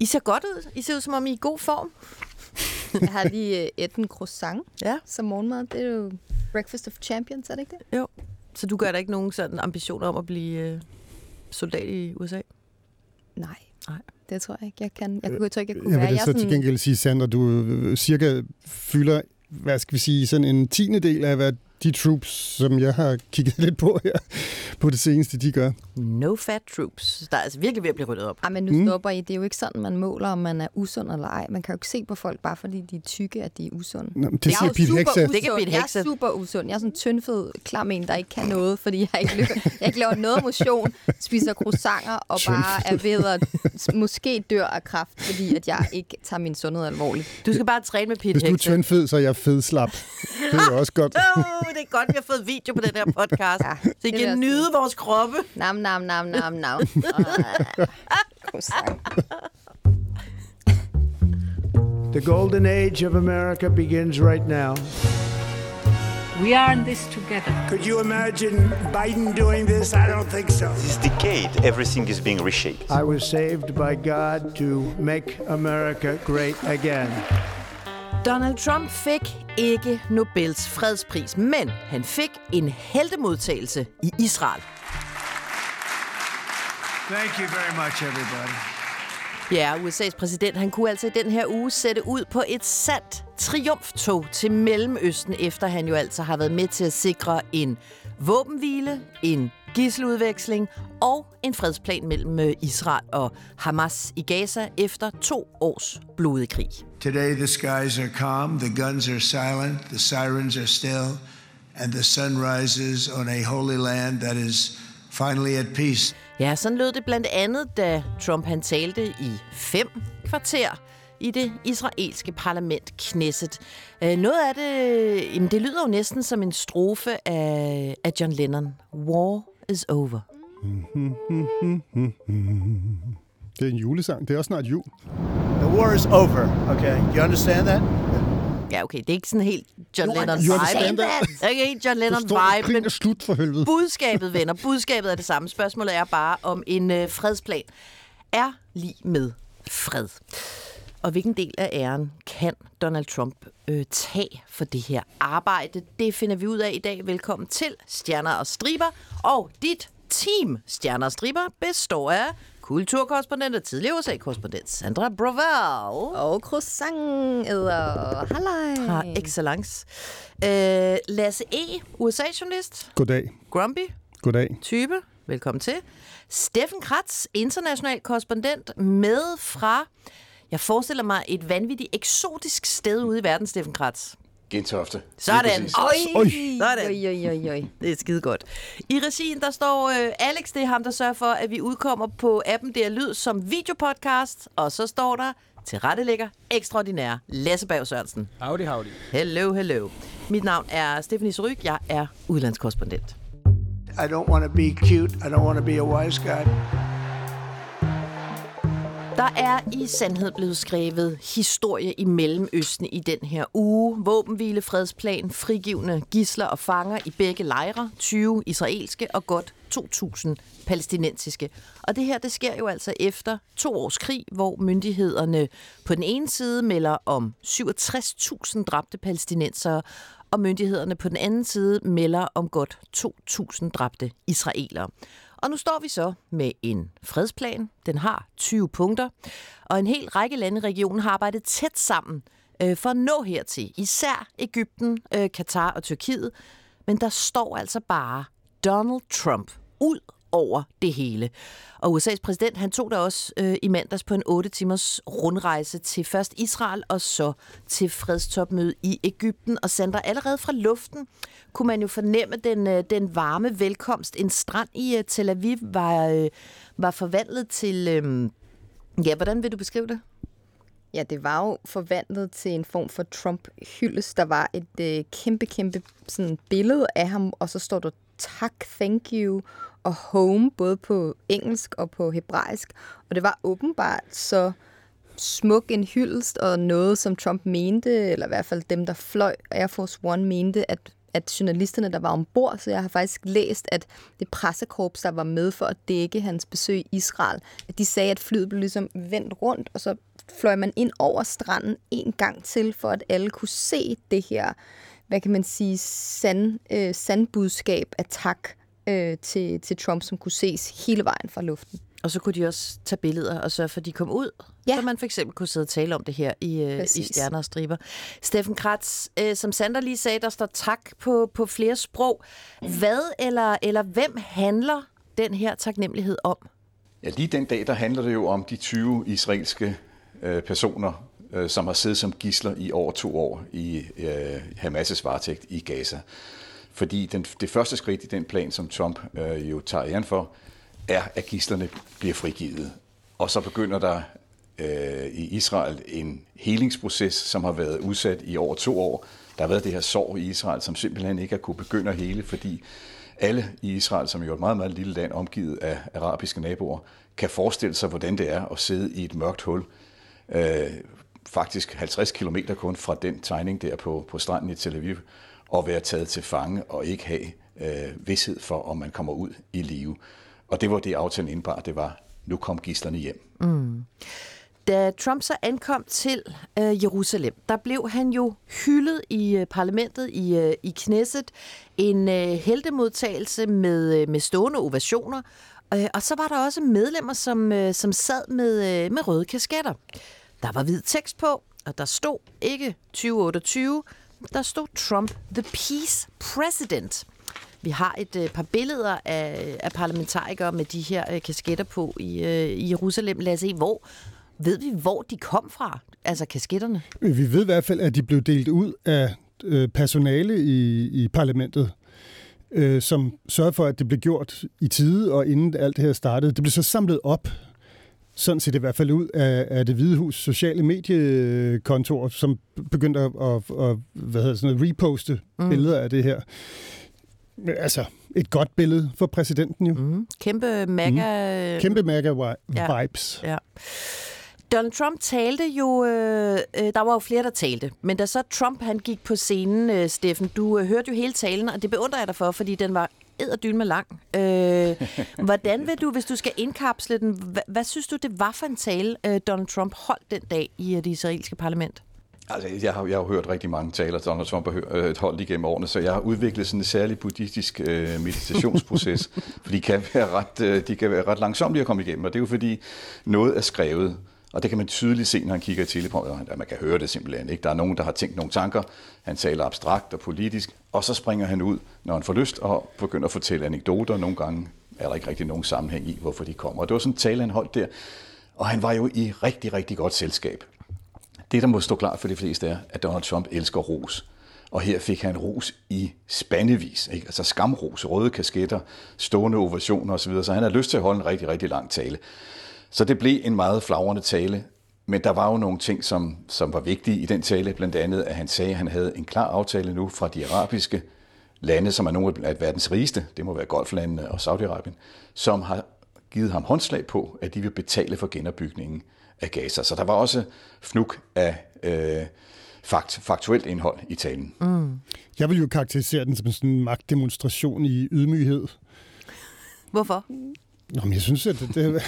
I ser godt ud. I ser ud, som om I er i god form. Jeg har lige et en croissant som morgenmad. Det er jo breakfast of champions, er det ikke det? Jo. Så du gør da ikke nogen sådan ambitioner om at blive soldat i USA? Nej. Det tror jeg ikke, jeg kan. Jeg tror ikke, jeg kunne jeg være. Jeg vil så til gengæld sige, Sandra, du cirka fylder, hvad skal vi sige, sådan en 10. af, hvad de troops, som jeg har kigget lidt på her, på det seneste, de gør. No fat troops. Der er altså virkelig ved at blive ryddet op. Men nu stopper I. Det er jo ikke sådan, man måler, om man er usund eller ej. Man kan jo ikke se på folk, bare fordi de er tykke, at de er usunde. Nå, det siger Pete Hegseth. Jeg er super usund. Jeg er sådan en tyndfed, klam en, der ikke kan noget, fordi jeg ikke laver noget motion, spiser croissanter og bare er ved at måske dør af kræft, fordi at jeg ikke tager min sundhed alvorligt. Du skal bare træne med Pete Hegseth. Hvis du er tyndfed, så er jeg fedslap. Det er jo også godt. Det er godt, vi har fået video på den her podcast. Så I kan nyde vores kroppe. Nam. The golden age of America begins right now. We are in this together. Could you imagine Biden doing this? I don't think so. This decade, everything is being reshaped. I was saved by God to make America great again. Donald Trump fik ikke Nobels fredspris, men han fik en heltemodtagelse i Israel. Thank you very much, everybody. Ja, USA's præsident, han kunne altså i den her uge sætte ud på et sandt triumftog til Mellemøsten, efter han jo altså har været med til at sikre en våbenhvile, en gidseludveksling og en fredsplan mellem Israel og Hamas i Gaza efter 2 års blodig krig. Today the skies are calm, the guns are silent, the sirens are still, and the sun rises on a holy land that is finally at peace. Ja, sådan lød det blandt andet, da Trump han talte i 5 kvarter i det israelske parlament Knesset. Noget af det, jamen det lyder jo næsten som en strofe af John Lennon. War is over. Det er en julesang. Det er også snart jul. The war is over, okay? You understand that? Ja, okay, det er ikke sådan helt John Lennon You understand vibe. that? Det er ikke helt John Lennon vibe, men slut for helvede. Budskabet, venner, budskabet er det samme. Spørgsmålet er bare, om en fredsplan er lig med fred. Og hvilken del af æren kan Donald Trump tage for det her arbejde? Det finder vi ud af i dag. Velkommen til Stjerner og Striber. Og dit team Stjerner og Striber består af kulturkorrespondent og tidligere USA-korrespondent Sandra Brovell. Og croissant-æder. Halløj. Par excellence. Lasse E., USA-journalist. Goddag. Grumpy. Goddag. Type. Velkommen til. Steffen Kratz, international korrespondent med fra, jeg forestiller mig, et vanvittigt eksotisk sted ude i verden, Steffen Kratz. Gentofte. Sådan. Oj. Sådan. Det er skide godt. I regien, der står Alex, det er ham, der sørger for, at vi udkommer på appen Der Lyd som videopodcast. Og så står der tilrettelægger ekstraordinær Lasse Berg Sørensen. Howdy. Hello. Mit navn er Stephanie Suryk. Jeg er udlandskorrespondent. I don't want to be cute. I don't want to be a wise guy. Der er i sandhed blevet skrevet historie i Mellemøsten i den her uge. Våbenhvile, fredsplan, frigivne gidsler og fanger i begge lejre. 20 israelske og godt 2.000 palæstinensiske. Og det her, det sker jo altså efter 2 års krig, hvor myndighederne på den ene side melder om 67.000 dræbte palæstinensere, og myndighederne på den anden side melder om godt 2.000 dræbte israelere. Og nu står vi så med en fredsplan. Den har 20 punkter, og en hel række lande i regionen har arbejdet tæt sammen for at nå hertil. Især Egypten, Katar og Tyrkiet. Men der står altså bare Donald Trump ud over det hele. Og USA's præsident, han tog da også i mandags på en 8 timers rundrejse til først Israel og så til fredstopmøde i Egypten. Og Sandra, allerede fra luften kunne man jo fornemme den varme velkomst. En strand i Tel Aviv var forvandlet til... hvordan vil du beskrive det? Ja, det var jo forvandlet til en form for Trump-hyldest. Der var et kæmpe sådan billede af ham, og så står der tak, thank you og home, både på engelsk og på hebraisk. Og det var åbenbart så smuk en hyldest, og noget, som Trump mente, eller i hvert fald dem, der fløj Air Force One, mente, at journalisterne, der var ombord, så jeg har faktisk læst, at det pressekorps, der var med for at dække hans besøg i Israel, at de sagde, at flyet blev ligesom vendt rundt, og så fløj man ind over stranden en gang til, for at alle kunne se det her, hvad kan man sige, sandbudskab af tak til Trump, som kunne ses hele vejen fra luften. Og så kunne de også tage billeder og sørge for, at de kom ud, så man for eksempel kunne sidde og tale om det her i Stjerner og Striber. Steffen Kratz, som Sander lige sagde, der står tak på flere sprog. Hvad eller hvem handler den her taknemmelighed om? Ja, lige den dag, der handler det jo om de 20 israelske personer, som har siddet som gidsler i over 2 år i Hamas' varetægt i Gaza. Fordi det første skridt i den plan, som Trump jo tager æren for, er, at gidslerne bliver frigivet. Og så begynder der i Israel en helingsproces, som har været udsat i over 2 år. Der har været det her sorg i Israel, som simpelthen ikke har kunne begynde at hele, fordi alle i Israel, som jo er et meget, meget lille land, omgivet af arabiske naboer, kan forestille sig, hvordan det er at sidde i et mørkt hul, faktisk 50 kilometer kun fra den tegning der på stranden i Tel Aviv, og være taget til fange og ikke have vished for, om man kommer ud i live. Og det var det, aftalen indebar. Det var, nu kom gidslerne hjem. Mm. Da Trump så ankom til Jerusalem, der blev han jo hyldet i parlamentet i Knesset. En heltemodtagelse med stående ovationer. Og så var der også medlemmer, som sad med røde kasketter. Der var hvid tekst på, og der stod ikke 2028. Der stod Trump, the peace president. Vi har et par billeder af parlamentarikere med de her kasketter på i Jerusalem. Lad os se, ved vi, hvor de kom fra, altså kasketterne? Vi ved i hvert fald, at de blev delt ud af personale i parlamentet, som sørgede for, at det blev gjort i tide, og inden alt det her startede. Det blev så samlet op, sådan ser det i hvert fald ud af det Hvide Hus sociale mediekontor, som begyndte at reposte billeder af det her. Altså, et godt billede for præsidenten jo. Mm. Kæmpe MAGA... Kæmpe MAGA-vibes. Ja. Donald Trump talte jo... der var jo flere, der talte. Men da så Trump han gik på scenen, Steffen, du hørte jo hele talen, og det beundrer jeg dig for, fordi den var edderdyne lang. Hvordan vil du, hvis du skal indkapsle den, hvad synes du, det var for en tale, Donald Trump holdt den dag i det israelske parlament? Altså, jeg har jo hørt rigtig mange taler, Donald Trump har holdt igennem årene, så jeg har udviklet sådan en særlig buddhistisk meditationsproces, for de kan være ret langsomme at komme igennem, og det er jo fordi noget er skrevet, og det kan man tydeligt se, når han kigger i teleprompteren, at man kan høre det simpelthen. Ikke? Der er nogen, der har tænkt nogle tanker, han taler abstrakt og politisk, og så springer han ud, når han får lyst, og begynder at fortælle anekdoter. Nogle gange er der ikke rigtig nogen sammenhæng i, hvorfor de kommer. Og det var sådan en tale, han holdt der, og han var jo i rigtig, rigtig godt selskab. Det, der må stå klart for de fleste, er, at Donald Trump elsker ros. Og her fik han ros i spandevis, ikke? Altså skamros, røde kasketter, stående ovationer osv., så han havde lyst til at holde en rigtig, rigtig lang tale. Så det blev en meget flagrende tale, men der var jo nogle ting, som var vigtige i den tale, blandt andet, at han sagde, at han havde en klar aftale nu fra de arabiske lande, som er nogle af verdens rigeste, det må være Golflandene og Saudi-Arabien, som har givet ham håndslag på, at de vil betale for genopbygningen af Gaza. Så der var også fnug af faktuelt indhold i talen. Mm. Jeg vil jo karakterisere den som sådan en magtdemonstration i ydmyghed. Hvorfor? Nå, men jeg synes, at det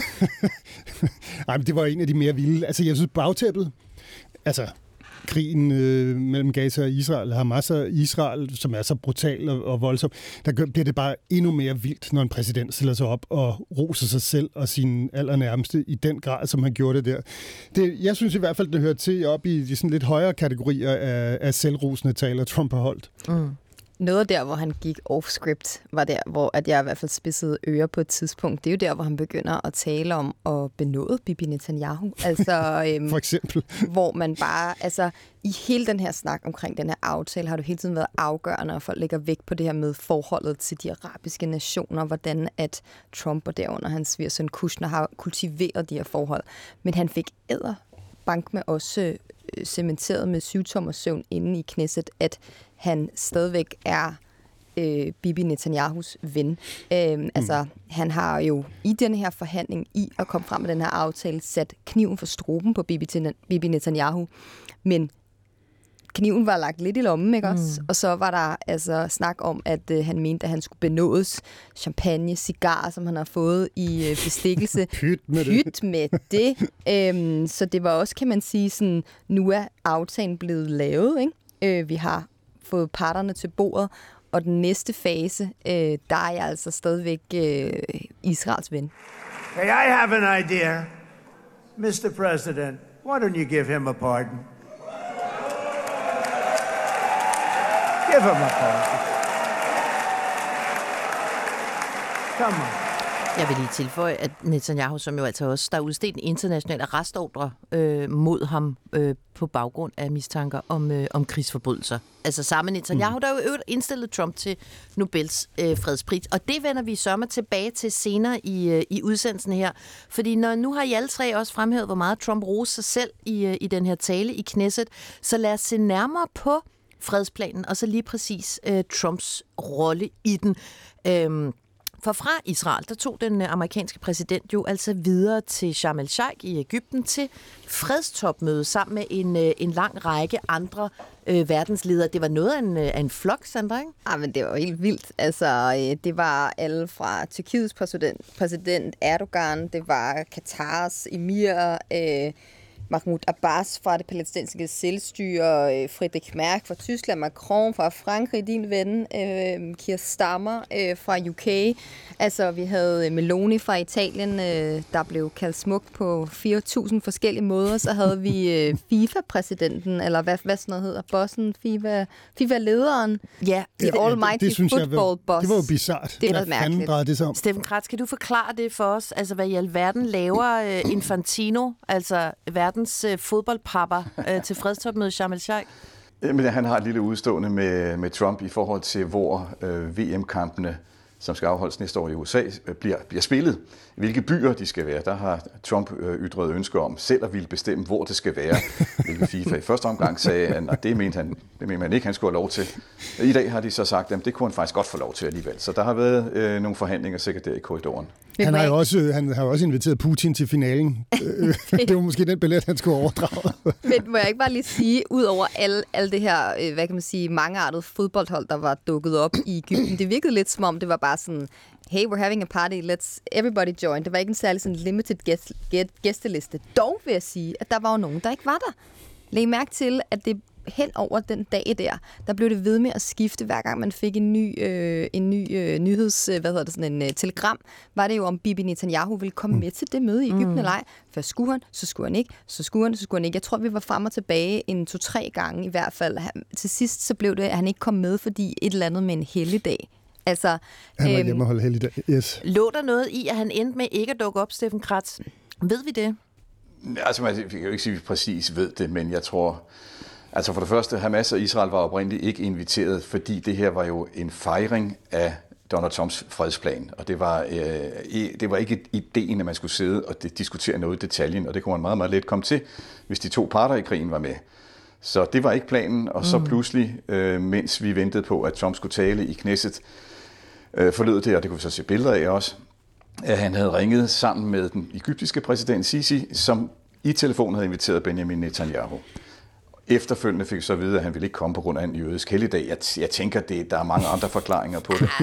Ej, men det var en af de mere vilde. Altså, jeg synes, bagtæppet, altså krigen mellem Gaza og Israel, Hamas og Israel, som er så brutal og voldsom, der bliver det bare endnu mere vildt, når en præsident stiller sig op og roser sig selv og sine allernærmeste i den grad, som han gjorde det der. Jeg synes i hvert fald, det hører til op i de sådan lidt højere kategorier af selvrosende taler, Trump har holdt. Mm. Noget der, hvor han gik off-script, var der, hvor at jeg i hvert fald spidsede ører på et tidspunkt. Det er jo der, hvor han begynder at tale om at benåde Bibi Netanyahu. Altså, for eksempel. Hvor man bare, altså i hele den her snak omkring den her aftale, har du hele tiden været afgørende, og folk lægger vægt på det her med forholdet til de arabiske nationer, hvordan at Trump og derunder hans svigersøn Kushner har kultiveret de her forhold. Men han fik bank med også cementeret med 7-tommer søvn inde i Knesset, at han stadigvæk er Bibi Netanyahus ven. Altså, han har jo i den her forhandling, i at komme frem med den her aftale, sat kniven for struben på Bibi Netanyahu. Men kniven var lagt lidt i lommen, ikke også? Og så var der altså snak om, at han mente, at han skulle benådes champagne, cigar, som han har fået i bestikkelse. Pyt med det. Så det var også, kan man sige, sådan, nu er aftalen blevet lavet, ikke? Vi har fået parterne til bordet, og den næste fase, der er jeg altså stadigvæk Israels ven. Hey, I have an idea. Mr. President, why don't you give him a pardon? Give him a pardon. Come on. Jeg vil lige tilføje, at Netanyahu, som jo altså også, der er udstedt en international arrestordre mod ham på baggrund af mistanker om krigsforbrydelser. Altså samme Netanyahu, der jo indstillet Trump til Nobels fredspris. Og det vender vi sørme tilbage til senere i udsendelsen her. Fordi når nu har I alle tre også fremhævet, hvor meget Trump roste sig selv i den her tale i Knesset, så lad os se nærmere på fredsplanen, og så lige præcis Trumps rolle i den. For fra Israel, der tog den amerikanske præsident jo altså videre til Sharm el-Sheikh i Egypten til fredstopmøde sammen med en lang række andre verdensledere. Det var noget af en flok, Sandra, ikke? Ja, men det var helt vildt. Altså, det var alle fra Tyrkiets præsident Erdogan, det var Katars emir, Mahmoud Abbas fra det palæstinensiske selvstyre, Friedrich Merz fra Tyskland, Macron fra Frankrig, din ven, Keir Starmer fra UK. Altså, vi havde Meloni fra Italien, der blev kaldt smuk på 4.000 forskellige måder. Så havde vi FIFA-præsidenten, eller hvad sådan noget hedder, bossen, FIFA-lederen. Ja, det almighty football boss. Det var jo bizarrt. Det var mærkeligt. Det om. Steffen Kratz, kan du forklare det for os? Altså, hvad i alverden laver Infantino, altså verdens fodboldpapper, til fredstopmødet Sharm el-Sheikh? Men han har et lille udstående med Trump i forhold til, hvor VM-kampene, som skal afholdes næste år i USA, bliver spillet. Hvilke byer de skal være. Der har Trump ytret ønsker om selv at ville bestemme, hvor det skal være. Hvilket FIFA i første omgang sagde, at det mente man ikke, han skulle have lov til. I dag har de så sagt, at det kunne han faktisk godt få lov til alligevel. Så der har været nogle forhandlinger sikkert der i korridoren. Han har jo også inviteret Putin til finalen. Det var måske den billet, han skulle overdrage. Men må jeg ikke bare lige sige, ud over alle det her, hvad kan man sige, mangeartede fodboldhold, der var dukket op i Egypten, det virkede lidt som om, det var bare sådan, hey, we're having a party, let's everybody join. Det var ikke en særlig sådan limited gæsteliste. Dog vil jeg sige, at der var jo nogen, der ikke var der. Læg mærke til, at det hen over den dag der blev det ved med at skifte, hver gang man fik en ny nyheds, telegram, var det jo om Bibi Netanyahu ville komme med til det møde i Egypten eller ej. Først skulle han, så skulle han ikke, så skulle han ikke. Jeg tror, vi var frem og tilbage 2-3 gange i hvert fald. Til sidst så blev det, at han ikke kom med, fordi et eller andet med en helligdag. Altså, han var hjemme og holde helligdag, yes. Lå der noget i, at han endte med ikke at dukke op, Steffen Kratz? Ved vi det? Altså, vi kan jo ikke sige, at vi præcis ved det, men jeg tror... Altså for det første, Hamas og Israel var oprindeligt ikke inviteret, fordi det her var jo en fejring af Donald Trumps fredsplan. Og det var ikke ideen, at man skulle sidde og diskutere noget i detaljen, og det kunne man meget, meget let komme til, hvis de to parter i krigen var med. Så det var ikke planen, og så pludselig, mens vi ventede på, at Trump skulle tale i Knesset, forlød det, og det kunne vi så se billeder af også, at han havde ringet sammen med den egyptiske præsident Sisi, som i telefonen havde inviteret Benjamin Netanyahu. Efterfølgende fik så at vide, at han ville ikke komme på grund af en jødisk helligdag. Jeg tænker, der er mange andre forklaringer på det.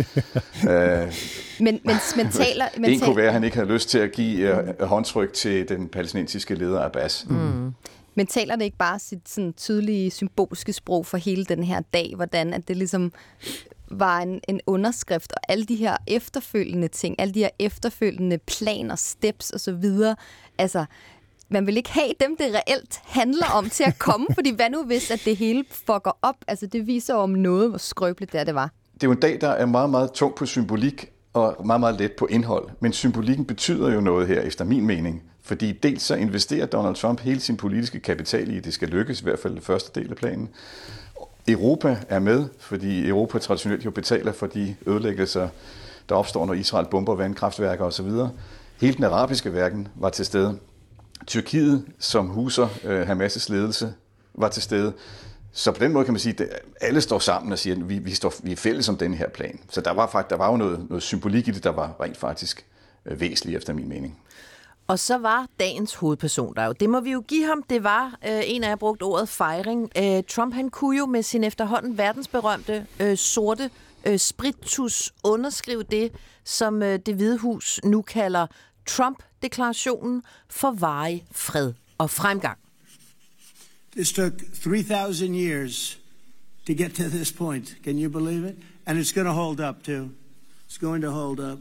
En kunne være, at han ikke havde lyst til at give håndtryk til den palæstinensiske leder Abbas. Men taler det ikke bare sit sådan tydelige symbolske sprog for hele den her dag, hvordan at det ligesom var en underskrift, og alle de her efterfølgende ting, alle de her efterfølgende planer, steps osv., altså... Man vil ikke have dem, det reelt handler om, til at komme, fordi hvad nu hvis, at det hele fucker op? Altså, det viser om noget, hvor skrøbeligt det var. Det er jo en dag, der er meget, meget tung på symbolik, og meget, meget let på indhold. Men symbolikken betyder jo noget her, efter min mening. Fordi dels så investerer Donald Trump hele sin politiske kapital i, at det skal lykkes, i hvert fald det første del af planen. Europa er med, fordi Europa traditionelt jo betaler for de ødelæggelser, der opstår, når Israel bomber vandkraftværker osv. Hele den arabiske verden var til stede. Tyrkiet, som huser Hamas' ledelse, var til stede. Så på den måde kan man sige, at alle står sammen og siger, at vi er fælles om den her plan. Så der var jo noget symbolik i det, der var rent faktisk væsentligt efter min mening. Og så var dagens hovedperson der jo. Det må vi jo give ham. Det var, en af jer brugt ordet fejring. Trump, han kunne jo med sin efterhånden verdensberømte sorte spritus underskrive det, som Det Hvide Hus nu kalder Trump-deklarationen for varig fred og fremgang. This took 3,000 years to get to this point. Can you believe it? And it's going to hold up, too. It's going to hold up.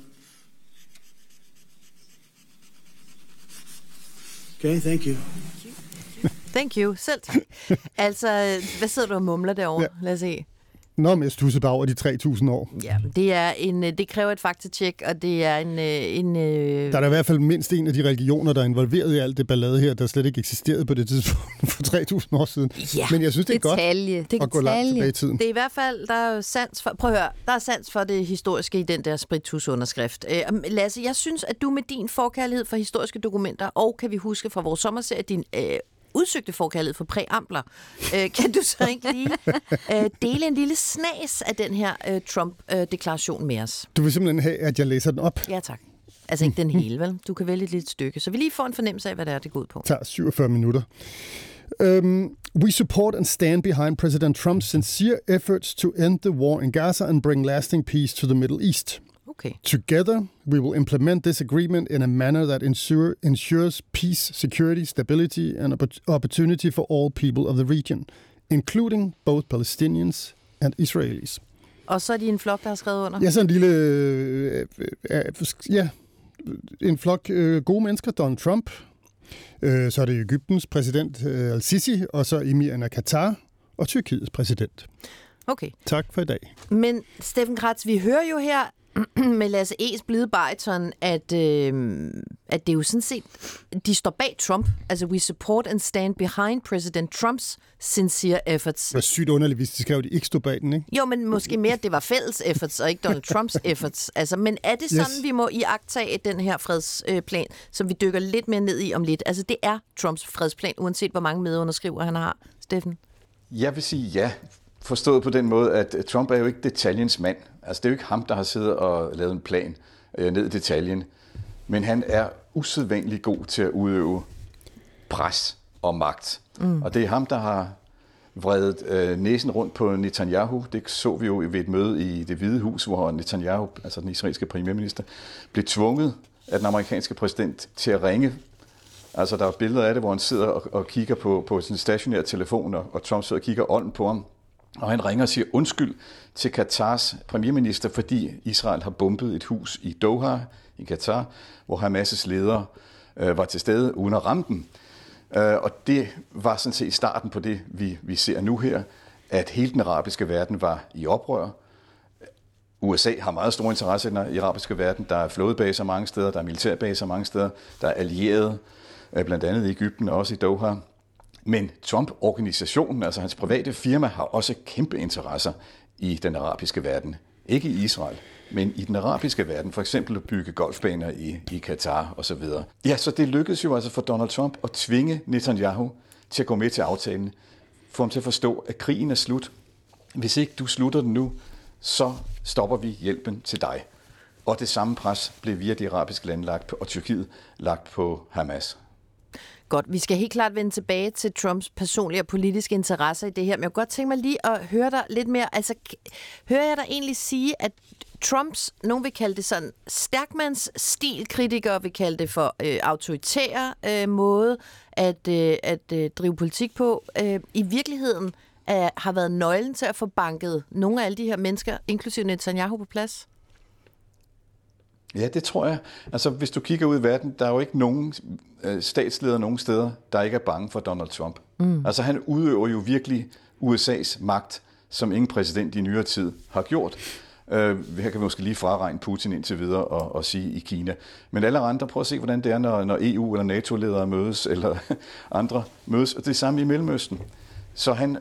Okay, thank you. Thank you. Selv tak. Altså, hvad sidder du og mumler derovre? Ja. Lad os se. Nå, men jeg studser bare over de 3.000 år. Ja, det kræver et faktatjek, og det er en Der er i hvert fald mindst en af de religioner, der er involveret i alt det ballade her, der slet ikke eksisterede på det tidspunkt for 3.000 år siden. Ja, men jeg synes, det er godt at gå langt tilbage i tiden. Det er i hvert fald, der er sans for, prøv at høre, der er sans for det historiske i den der spritus-underskrift. Lasse, jeg synes, at du med din forkærlighed for historiske dokumenter, og kan vi huske fra vores sommerserie, din udsøgte forkærlighed for præambler. Kan du så ikke lige dele en lille snas af den her Trump-deklaration med os? Du vil simpelthen have, at jeg læser den op? Ja, tak. Altså ikke den hele, vel? Du kan vælge et lille stykke. Så vi lige får en fornemmelse af, hvad det er, det går ud på. Det tager 47 minutter. We support and stand behind President Trump's sincere efforts to end the war in Gaza and bring lasting peace to the Middle East. Okay. Together, we will implement this agreement in a manner that ensures peace, security, stability, and opportunity for all people of the region, including both Palestinians and Israelis. Og så er de en flok, der har skrevet under? Ja, så en lille... en flok gode mennesker. Donald Trump, så er det Egyptens præsident Al-Sisi, og så emiren af Katar og Tyrkiets præsident. Okay. Tak for i dag. Men Steffen Kratz, vi hører jo her med Lasse E's blide bariton, at det er jo sådan set, de står bag Trump. Altså, we support and stand behind President Trumps sincere efforts. Det var sygt underligt, hvis de skrev, at de ikke stod bag den, ikke? Jo, men måske mere, at det var fælles efforts, og ikke Donald Trumps efforts. Altså, men er det sådan, vi må iagttage den her fredsplan, som vi dykker lidt mere ned i om lidt? Altså, det er Trumps fredsplan, uanset hvor mange medunderskrivere han har. Steffen? Jeg vil sige ja. Forstået på den måde, at Trump er jo ikke detaljens mand. Altså, det er jo ikke ham, der har siddet og lavet en plan ned i detaljen. Men han er usædvanligt god til at udøve pres og magt. Og det er ham, der har vredet næsen rundt på Netanyahu. Det så vi jo ved et møde i Det Hvide Hus, hvor Netanyahu, altså den israelske premierminister, blev tvunget af den amerikanske præsident til at ringe. Altså, der er billeder af det, hvor han sidder og kigger på sin stationære telefon, og Trump sidder og kigger ånden på ham. Og han ringer og siger undskyld til Katars premierminister, fordi Israel har bombet et hus i Doha i Katar, hvor Hamas' ledere var til stede uden at ramme dem. Og det var sådan set starten på det, vi ser nu her, at hele den arabiske verden var i oprør. USA har meget stor interesse i den arabiske verden. Der er flådebaser mange steder, der er militærbaser mange steder, der er allierede, blandt andet i Egypten og også i Doha. Men Trump-organisationen, altså hans private firma, har også kæmpe interesser i den arabiske verden. Ikke i Israel, men i den arabiske verden. For eksempel at bygge golfbaner i Katar osv. Ja, så det lykkedes jo altså for Donald Trump at tvinge Netanyahu til at gå med til aftalen. Få ham til at forstå, at krigen er slut. Hvis ikke du slutter den nu, så stopper vi hjælpen til dig. Og det samme pres blev via de arabiske lande lagt på, og Tyrkiet lagt på Hamas. Godt, vi skal helt klart vende tilbage til Trumps personlige og politiske interesser i det her, men jeg kunne godt tænke mig lige at høre dig lidt mere. Altså, hører jeg dig egentlig sige, at Trumps, nogen vil kalde det sådan stærkmands stilkritikere vil kalde det for autoritære måde at drive politik på, i virkeligheden har været nøglen til at få banket nogle af alle de her mennesker, inklusive Netanyahu, på plads? Ja, det tror jeg. Altså, hvis du kigger ud i verden, der er jo ikke nogen statsleder nogen steder, der ikke er bange for Donald Trump. Altså, han udøver jo virkelig USA's magt, som ingen præsident i nyere tid har gjort. Her kan vi måske lige fraregne Putin indtil videre og sige i Kina. Men alle andre, prøv at se, hvordan det er, når EU eller NATO-ledere mødes, eller andre mødes. Og det er samme i Mellemøsten. Så han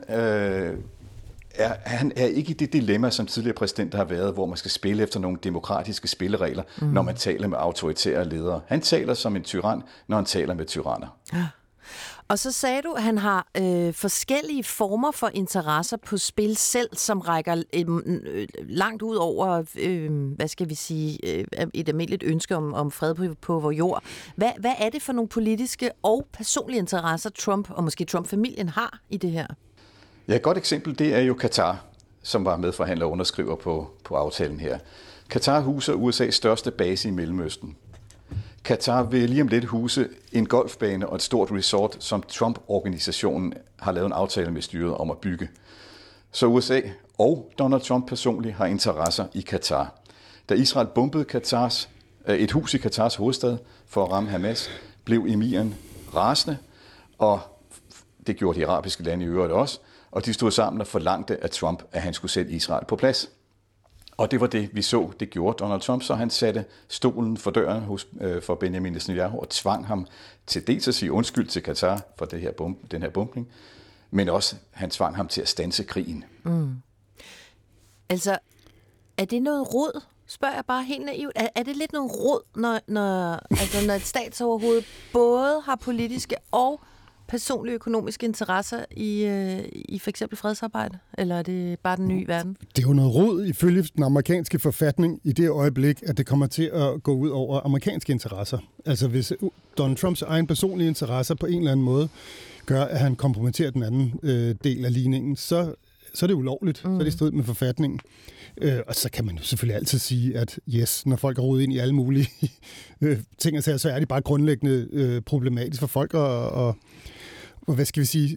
er ikke i det dilemma, som tidligere præsidenter har været, hvor man skal spille efter nogle demokratiske spilleregler, når man taler med autoritære ledere. Han taler som en tyran, når han taler med tyranner. Og så sagde du, at han har forskellige former for interesser på spil selv, som rækker langt ud over, hvad skal vi sige, et almindeligt ønske om fred på vores jord. Hvad er det for nogle politiske og personlige interesser, Trump og måske Trump-familien har i det her? Ja, et godt eksempel, det er jo Katar, som var medforhandler og underskriver på aftalen her. Katar huser USA's største base i Mellemøsten. Katar vil lige om lidt huse en golfbane og et stort resort, som Trump-organisationen har lavet en aftale med styret om at bygge. Så USA og Donald Trump personligt har interesser i Katar. Da Israel bombede et hus i Katars hovedstad for at ramme Hamas, blev emiren rasende, og det gjorde de arabiske lande i øvrigt også, og de stod sammen og forlangte af Trump, at han skulle sætte Israel på plads. Og det var det, vi så, det gjorde Donald Trump, så han satte stolen for døren for Benjamin Netanyahu og tvang ham til dels at sige undskyld til Katar for den her bombning, men også han tvang ham til at standse krigen. Altså, er det noget rod? Spørger jeg bare helt naivt. Er det lidt noget rod, når et statsoverhoved både har politiske og personlige økonomiske interesser i for eksempel fredsarbejde? Eller er det bare den nye verden? Det er jo noget rod ifølge den amerikanske forfatning i det øjeblik, at det kommer til at gå ud over amerikanske interesser. Altså hvis Donald Trumps egen personlige interesser på en eller anden måde gør, at han kompromitterer den anden del af ligningen, så er det ulovligt. Så er det i strid med forfatningen. Og så kan man jo selvfølgelig altid sige, at når folk er rodet ind i alle mulige ting og sager, så er det bare grundlæggende problematisk for folk og hvad skal vi sige,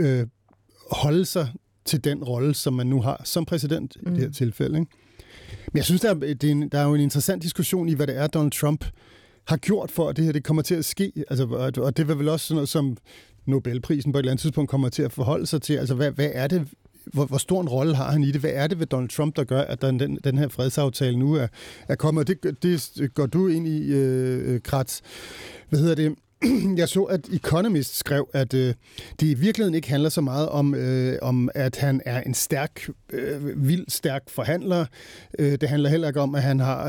holde sig til den rolle, som man nu har som præsident i det her tilfælde. Ikke? Men jeg synes, der er jo en interessant diskussion i, hvad det er, Donald Trump har gjort for, at det her det kommer til at ske. Altså, og det var vel også sådan noget, som Nobelprisen på et eller andet tidspunkt kommer til at forholde sig til. Altså, hvad er det? Hvor stor en rolle har han i det? Hvad er det ved Donald Trump, der gør, at den her fredsaftale nu er kommet? Det går du ind i, Kratz. Hvad hedder det? Jeg så, at Economist skrev, at det i virkeligheden ikke handler så meget om at han er en vildt stærk forhandler. Det handler heller ikke om, at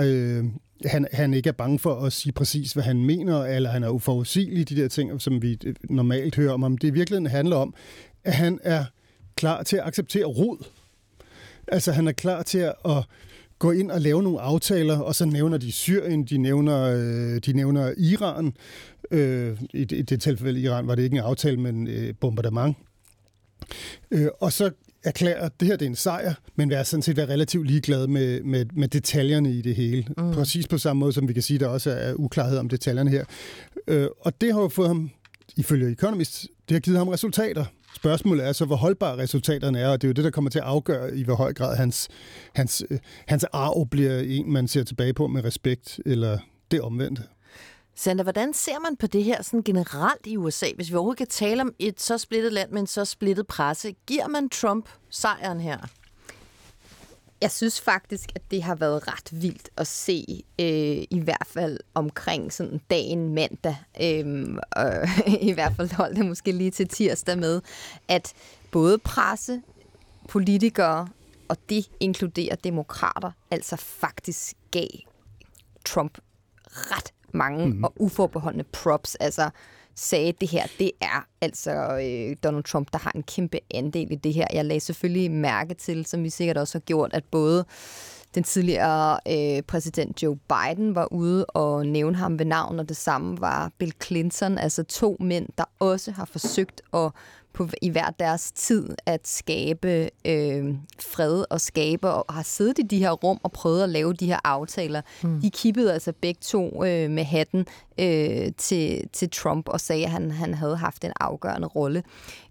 han ikke er bange for at sige præcis, hvad han mener, eller han er uforudsigelig, de der ting, som vi normalt hører om. Det i virkeligheden handler om, at han er klar til at acceptere rod. Altså, han er klar til at gå ind og lave nogle aftaler, og så nævner de Syrien, de nævner Iran. I det tilfælde Iran var det ikke en aftale, men bombardement. Og så erklærer, at det her det er en sejr, men vi er sådan set relativt ligeglade med detaljerne i det hele. Præcis på samme måde, som vi kan sige, der også er uklarhed om detaljerne her. Og det har jo fået ham, ifølge Economist, det har givet ham resultater. Spørgsmålet er så, hvor holdbare resultaterne er, og det er jo det, der kommer til at afgøre, i hvor høj grad hans arv bliver en, man ser tilbage på med respekt, eller det omvendte. Sander, hvordan ser man på det her sådan generelt i USA? Hvis vi overhovedet kan tale om et så splittet land med en så splittet presse, giver man Trump sejren her? Jeg synes faktisk, at det har været ret vildt at se, i hvert fald omkring sådan dagen mandag, og i hvert fald holdt det måske lige til tirsdag med, at både presse, politikere, og det inkluderer demokrater, altså faktisk gav Trump ret mange og uforbeholdne props, altså sagde det her, det er altså Donald Trump, der har en kæmpe andel i det her. Jeg lagde selvfølgelig mærke til, som vi sikkert også har gjort, at både den tidligere præsident Joe Biden var ude og nævne ham ved navn, og det samme var Bill Clinton, altså 2 mænd, der også har forsøgt at i hver deres tid at skabe fred og skabe, og har siddet i de her rum og prøvet at lave de her aftaler. De kippede altså begge to med hatten til Trump og sagde, at han havde haft en afgørende rolle.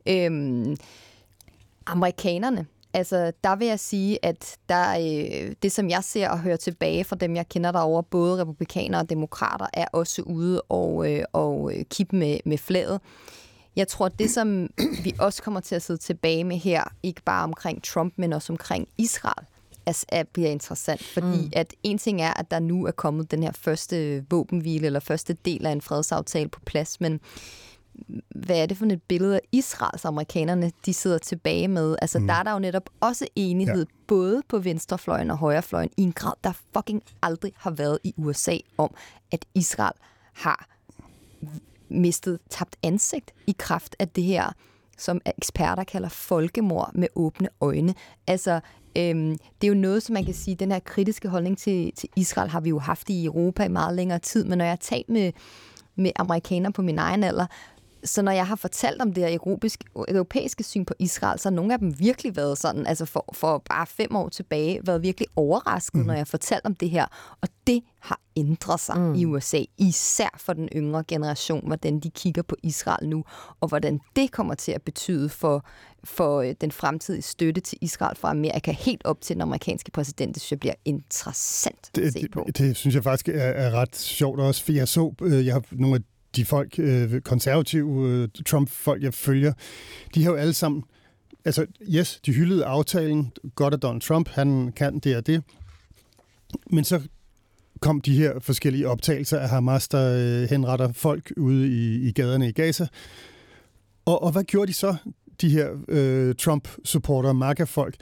Amerikanerne, altså der vil jeg sige, at det som jeg ser og hører tilbage fra dem, jeg kender derovre, både republikanere og demokrater, er også ude og kippe med flaget. Jeg tror, det som vi også kommer til at sidde tilbage med her, ikke bare omkring Trump, men også omkring Israel, bliver interessant. Fordi at en ting er, at der nu er kommet den her første våbenhvile, eller første del af en fredsaftale på plads, men hvad er det for et billede af Israels amerikanerne, de sidder tilbage med? Altså, der er der jo netop også enighed, både på venstrefløjen og højrefløjen, i en grad, der fucking aldrig har været i USA, om at Israel har tabt ansigt i kraft af det her, som eksperter kalder folkemord med åbne øjne. Altså, det er jo noget, som man kan sige, den her kritiske holdning til Israel har vi jo haft i Europa i meget længere tid, men når jeg har talt med amerikanere på min egen alder, så når jeg har fortalt om det her europæiske syn på Israel, så har nogle af dem virkelig været sådan, altså for bare 5 år tilbage, været virkelig overrasket, når jeg har fortalt om det her. Og det har ændret sig i USA, især for den yngre generation, hvordan de kigger på Israel nu, og hvordan det kommer til at betyde for den fremtidige støtte til Israel fra Amerika, helt op til den amerikanske præsident. Det synes jeg bliver interessant at se på. Det synes jeg faktisk er ret sjovt også, for jeg har nogle af de folk, konservative Trump-folk, jeg følger, de har jo alle sammen, altså yes, de hyldede aftalen, godt af Donald Trump, han kan det og det, men så kom de her forskellige optagelser af Hamas, der henretter folk ude i gaderne i Gaza. Og hvad gjorde de så, de her Trump-supportere, MAGA-folk?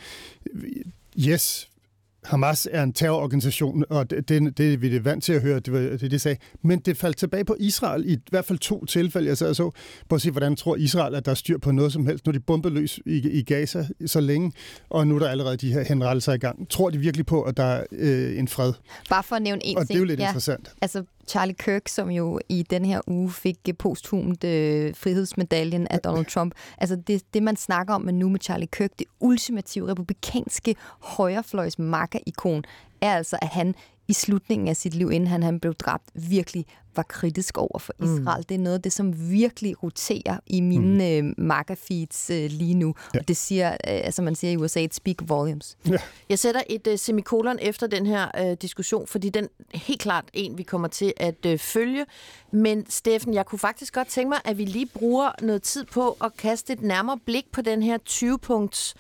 Yes, Hamas er en terrororganisation, og det er vi er vant til at høre, det de sagde. Men det faldt tilbage på Israel i hvert fald 2 tilfælde. Jeg sad og så på at se, hvordan tror Israel, at der er styr på noget som helst. Nu er de bombet løs i Gaza så længe, og nu er der allerede de her henrettelser i gang. Tror de virkelig på, at der er en fred? Bare for at nævne en ting. Og det er jo lidt interessant. Altså Charlie Kirk, som jo i den her uge fik posthumt frihedsmedaljen af Donald Trump. Altså det, man snakker om nu med Charlie Kirk, det ultimative republikanske højrefløjs MAGA-ikon, er altså, at han i slutningen af sit liv, inden han blev dræbt, virkelig var kritisk over for Israel. Det er noget af det, som virkelig roterer i mine MAGA-feeds lige nu. Ja. Og det siger, altså man siger i USA, it speak volumes. Ja. Jeg sætter et semikolon efter den her diskussion, fordi den er helt klart en, vi kommer til at følge. Men Steffen, jeg kunne faktisk godt tænke mig, at vi lige bruger noget tid på at kaste et nærmere blik på den her 20-punkts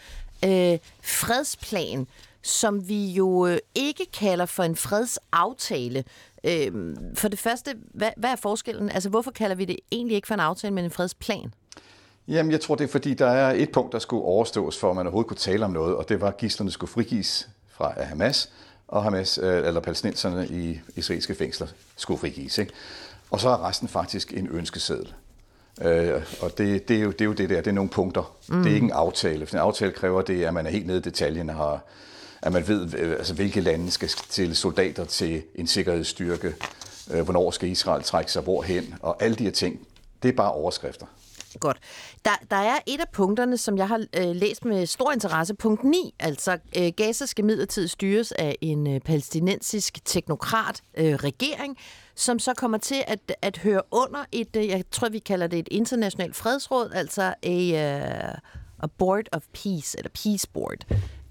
fredsplan, som vi jo ikke kalder for en fredsaftale. For det første, hvad er forskellen? Altså, hvorfor kalder vi det egentlig ikke for en aftale, men en fredsplan? Jamen, jeg tror, det er fordi, der er et punkt, der skulle overstås, for at man overhovedet kunne tale om noget, og det var, at gidslerne skulle frigives fra Hamas, og eller palæstinenserne i israelske fængsler skulle frigives. Ikke? Og så er resten faktisk en ønskeseddel. Og det er jo det der, det er nogle punkter. Det er ikke en aftale, for en aftale kræver det, at man er helt nede i detaljen, at man ved, altså, hvilke lande skal stille soldater til en sikkerhedsstyrke, hvornår skal Israel trække sig hvorhen, og alle de her ting, det er bare overskrifter. Godt. Der er et af punkterne, som jeg har læst med stor interesse. Punkt 9, altså Gaza skal midlertidigt styres af en palæstinensisk teknokrat regering, som så kommer til at høre under jeg tror, vi kalder det et internationalt fredsråd, altså a board of peace, eller peace board.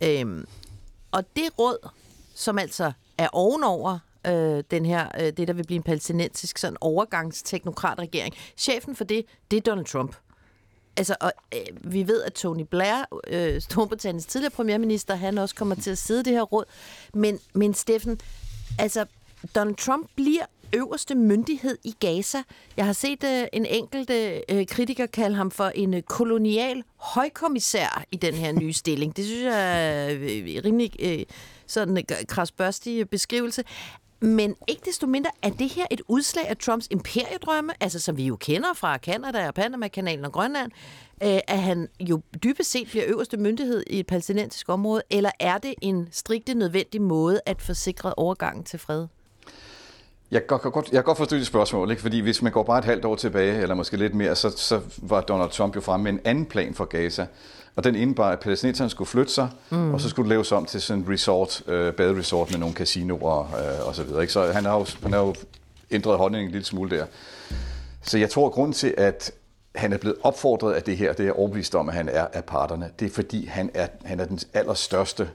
Og det råd, som altså er ovenover det, der vil blive en palæstinensisk sådan overgangsteknokratregering, chefen for det er Donald Trump. Altså, og vi ved, at Tony Blair, Storbritanniens tidligere premierminister, han også kommer til at sidde i det her råd. Men Steffen, altså, Donald Trump bliver øverste myndighed i Gaza. Jeg har set en enkelt kritiker kalde ham for en kolonial højkommissær i den her nye stilling. Det synes jeg er rimelig sådan en krasbørstig beskrivelse. Men ikke desto mindre er det her et udslag af Trumps imperiedrømme, altså som vi jo kender fra Canada og Panama-kanalen og Grønland, at han jo dybest set bliver øverste myndighed i et palæstinensisk område, eller er det en strikte nødvendig måde at forsikre overgangen til fred? Jeg kan godt forstå det spørgsmål, ikke? Fordi hvis man går bare et halvt år tilbage, eller måske lidt mere, så var Donald Trump jo fremme med en anden plan for Gaza. Og den indebar, at palæstinenserne skulle flytte sig, og så skulle det laves om til sådan en resort, baderesort med nogle casinoer og så videre. Ikke? Så han har jo ændret holdningen en lille smule der. Så jeg tror, at grunden til, at han er blevet opfordret af det her, det er overbevist om, at han er af parterne, det er fordi, han er den allerstørste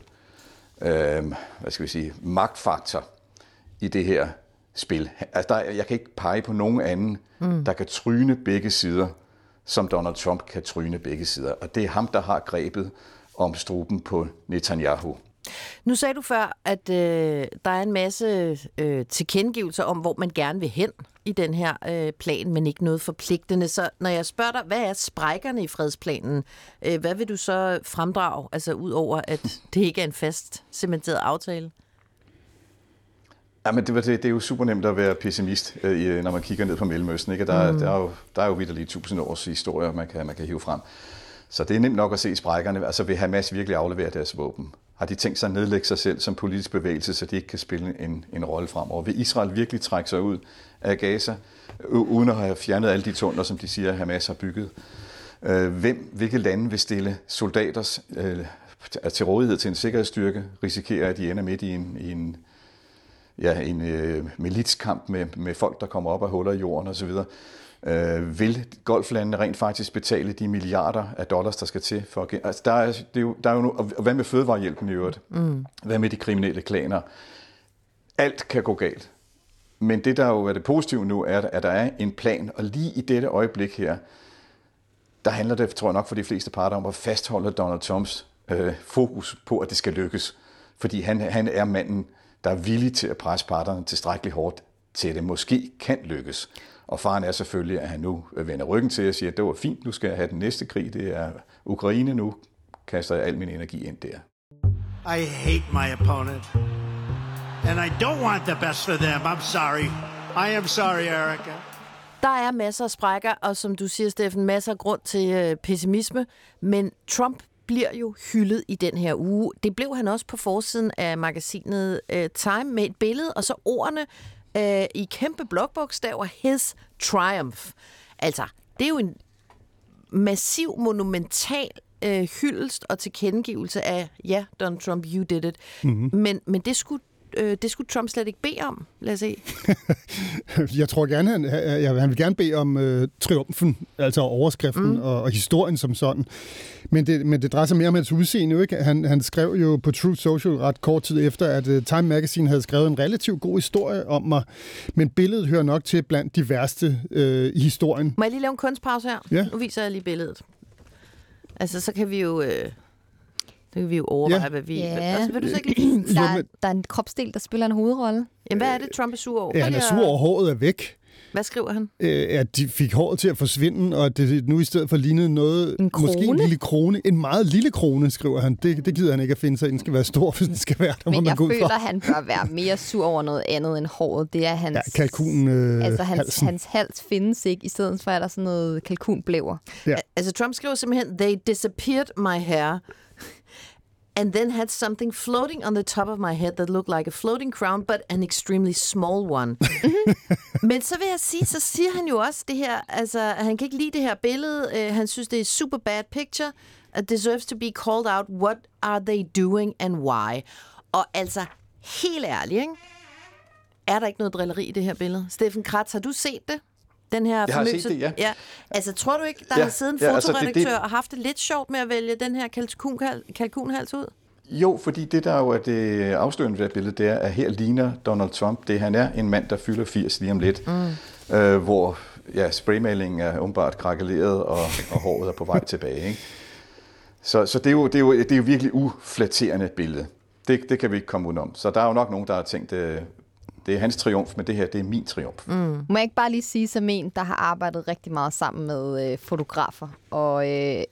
magtfaktor i det her spil. Altså, jeg kan ikke pege på nogen anden, der kan tryne begge sider, som Donald Trump kan tryne begge sider. Og det er ham, der har grebet om struben på Netanyahu. Nu sagde du før, at der er en masse tilkendegivelser om, hvor man gerne vil hen i den her plan, men ikke noget forpligtende. Så når jeg spørger dig, hvad er sprækkerne i fredsplanen? Hvad vil du så fremdrage, altså ud over, at det ikke er en fast cementeret aftale? Ja, men det er jo super nemt at være pessimist, når man kigger ned på Mellemøsten. Ikke? Der er jo vitterligt 1000 års historie, man kan hive frem. Så det er nemt nok at se sprækkerne. Altså vil Hamas virkelig aflevere deres våben? Har de tænkt sig at nedlægge sig selv som politisk bevægelse, så de ikke kan spille en rolle fremover? Vil Israel virkelig trække sig ud af Gaza, uden at have fjernet alle de tunneler, som de siger, Hamas har bygget? Hvilke lande vil stille soldater til rådighed til en sikkerhedsstyrke, risikerer, at de ender midt i en militskamp med folk, der kommer op af huller i jorden osv.? Vil golflandene rent faktisk betale de milliarder af dollars, der skal til? Altså, der er jo og hvad med fødevarehjælpen i øvrigt? Hvad med de kriminelle klaner? Alt kan gå galt. Men det, der jo er det positive nu, er, at der er en plan, og lige i dette øjeblik her, der handler det, tror jeg nok, for de fleste parter om at fastholde Donald Trumps fokus på, at det skal lykkes. Fordi han er manden, der er villig til at presse parterne tilstrækkeligt hårdt til, at det måske kan lykkes. Og faren er selvfølgelig, at han nu vender ryggen til og siger, at det var fint, nu skal jeg have den næste krig, det er Ukraine, nu kaster jeg al min energi ind der. I hate my opponent. And I don't want the best for them. I'm sorry. I am sorry, Erica. Der er masser af sprækker, og som du siger, Steffen, masser af grund til pessimisme, men Trump bliver jo hyldet i den her uge. Det blev han også på forsiden af magasinet Time med et billede, og så ordene i kæmpe blokbogstaver, his triumph. Altså, det er jo en massiv, monumental hyldest og tilkendegivelse af, ja, Donald Trump, you did it. Mm-hmm. Men det skulle Trump slet ikke bede om. Lad os se. Jeg tror gerne, han vil gerne bede om triumfen, altså overskriften og historien som sådan. Men det drejer sig mere om hans udseende. Ikke? Han skrev jo på Truth Social ret kort tid efter, at Time Magazine havde skrevet en relativt god historie om mig. Men billedet hører nok til blandt de værste i historien. Må jeg lige lave en kunstpause her? Ja. Nu viser jeg lige billedet. Altså, så kan vi jo... Det kan vi jo overveje, hvad vi... Ja. Altså, vil du så ikke lige... Der er en kropsdel, der spiller en hovedrolle. Jamen, hvad er det, Trump er sur over? Ja, han er sur over, håret er væk. Hvad skriver han? At de fik håret til at forsvinde, og det nu i stedet for lignede noget... En krone? Måske en lille krone. En meget lille krone, skriver han. Det gider han ikke at finde sig. Den skal være stor, hvis den skal være der. Men jeg føler, at han bør være mere sur over noget andet end håret. Det er hans... Ja, kalkun altså, hans hals findes ikke. I stedet for er der sådan noget kalkunblæver. Ja. Altså, Trump skriver simpelthen, they disappeared my hair... and then had something floating on the top of my head that looked like a floating crown, but an extremely small one. Men så vil jeg sige, så siger han jo også det her, altså han kan ikke lide det her billede, han synes det er super bad picture, it deserves to be called out, what are they doing and why? Og altså, helt ærligt, ikke? Er der ikke noget drilleri i det her billede? Steffen Kratz, har du set det? Den her jeg har set det, ja. Altså, tror du ikke, der har siddet en fotoredaktør og haft det lidt sjovt med at vælge den her kalkunhals ud? Jo, fordi det der jo er det afslørende ved det billede, det er, at her ligner Donald Trump, det han er en mand, der fylder 80 lige om lidt, hvor spraymalingen er åbenbart krakeleret, og håret er på vej tilbage. Ikke? Så det er jo virkelig uflatterende billede. Det kan vi ikke komme udenom. Så der er jo nok nogen, der har tænkt, det er hans triumf, men det her, det er min triumf. Må jeg ikke bare lige sige som en, der har arbejdet rigtig meget sammen med fotografer og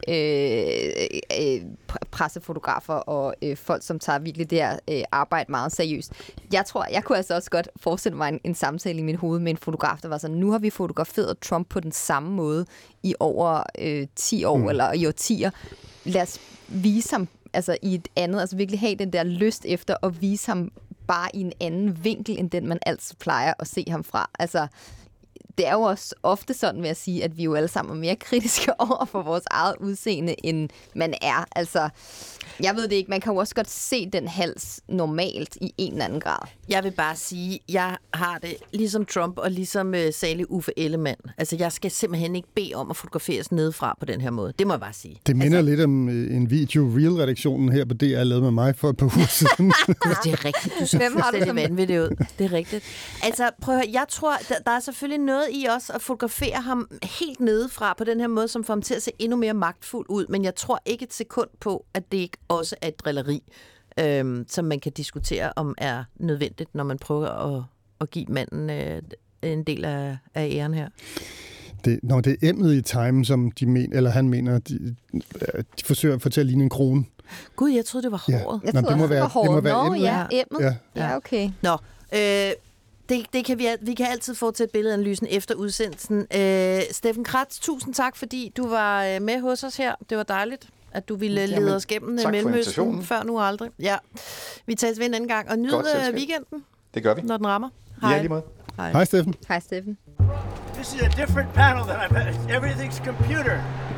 pressefotografer og folk, som tager virkelig det her arbejde meget seriøst. Jeg tror, jeg kunne altså også godt forestille mig en samtale i mit hoved med en fotograf, der var sådan, nu har vi fotograferet Trump på den samme måde i over 10 år, eller i årtier. Lad os vise ham altså i et andet, altså virkelig have den der lyst efter at vise ham bare i en anden vinkel, end den man altid plejer at se ham fra. Altså, det er jo også ofte sådan, vil jeg sige, at vi jo alle sammen er mere kritiske over for vores eget udseende, end man er. Altså, jeg ved det ikke, man kan jo også godt se den hals normalt i en eller anden grad. Jeg vil bare sige, jeg har det ligesom Trump og ligesom salig Uffe Ellemann. Altså, jeg skal simpelthen ikke bede om at fotograferes nedefra på den her måde. Det må jeg bare sige. Det minder lidt om en video, Real-redaktionen her på DR lavede med mig for et par uger siden. Det er rigtigt. Du så fuldstændig vanvittigt ud. Det er rigtigt. Altså, prøv at høre, jeg tror, der er selvfølgelig noget i os at fotografere ham helt nedefra på den her måde, som får ham til at se endnu mere magtfuld ud, men jeg tror ikke et sekund på, at det ikke også er et drilleri, som man kan diskutere, om er nødvendigt, når man prøver at give manden en del af æren her. Det er emnet i Time, som han mener, de forsøger at få til at ligne en krone. Gud, jeg troede, det var håret. Jeg troede, det var håret. Det må være emnet. Ja, emnet. Ja, okay. Nå, Det kan vi kan altid få til billedanalysen efter udsendelsen. Steffen Kratz, tusind tak, fordi du var med hos os her. Det var dejligt, at du ville lede os gennem Mellemøsten før nu og aldrig. Ja. Vi tales ved en anden gang, og nyd weekenden. Det gør vi. Når den rammer. Hej. Ja, lige måde. Hej Steffen. Hej Steffen. This is a different panel than I've had. Everything's computer.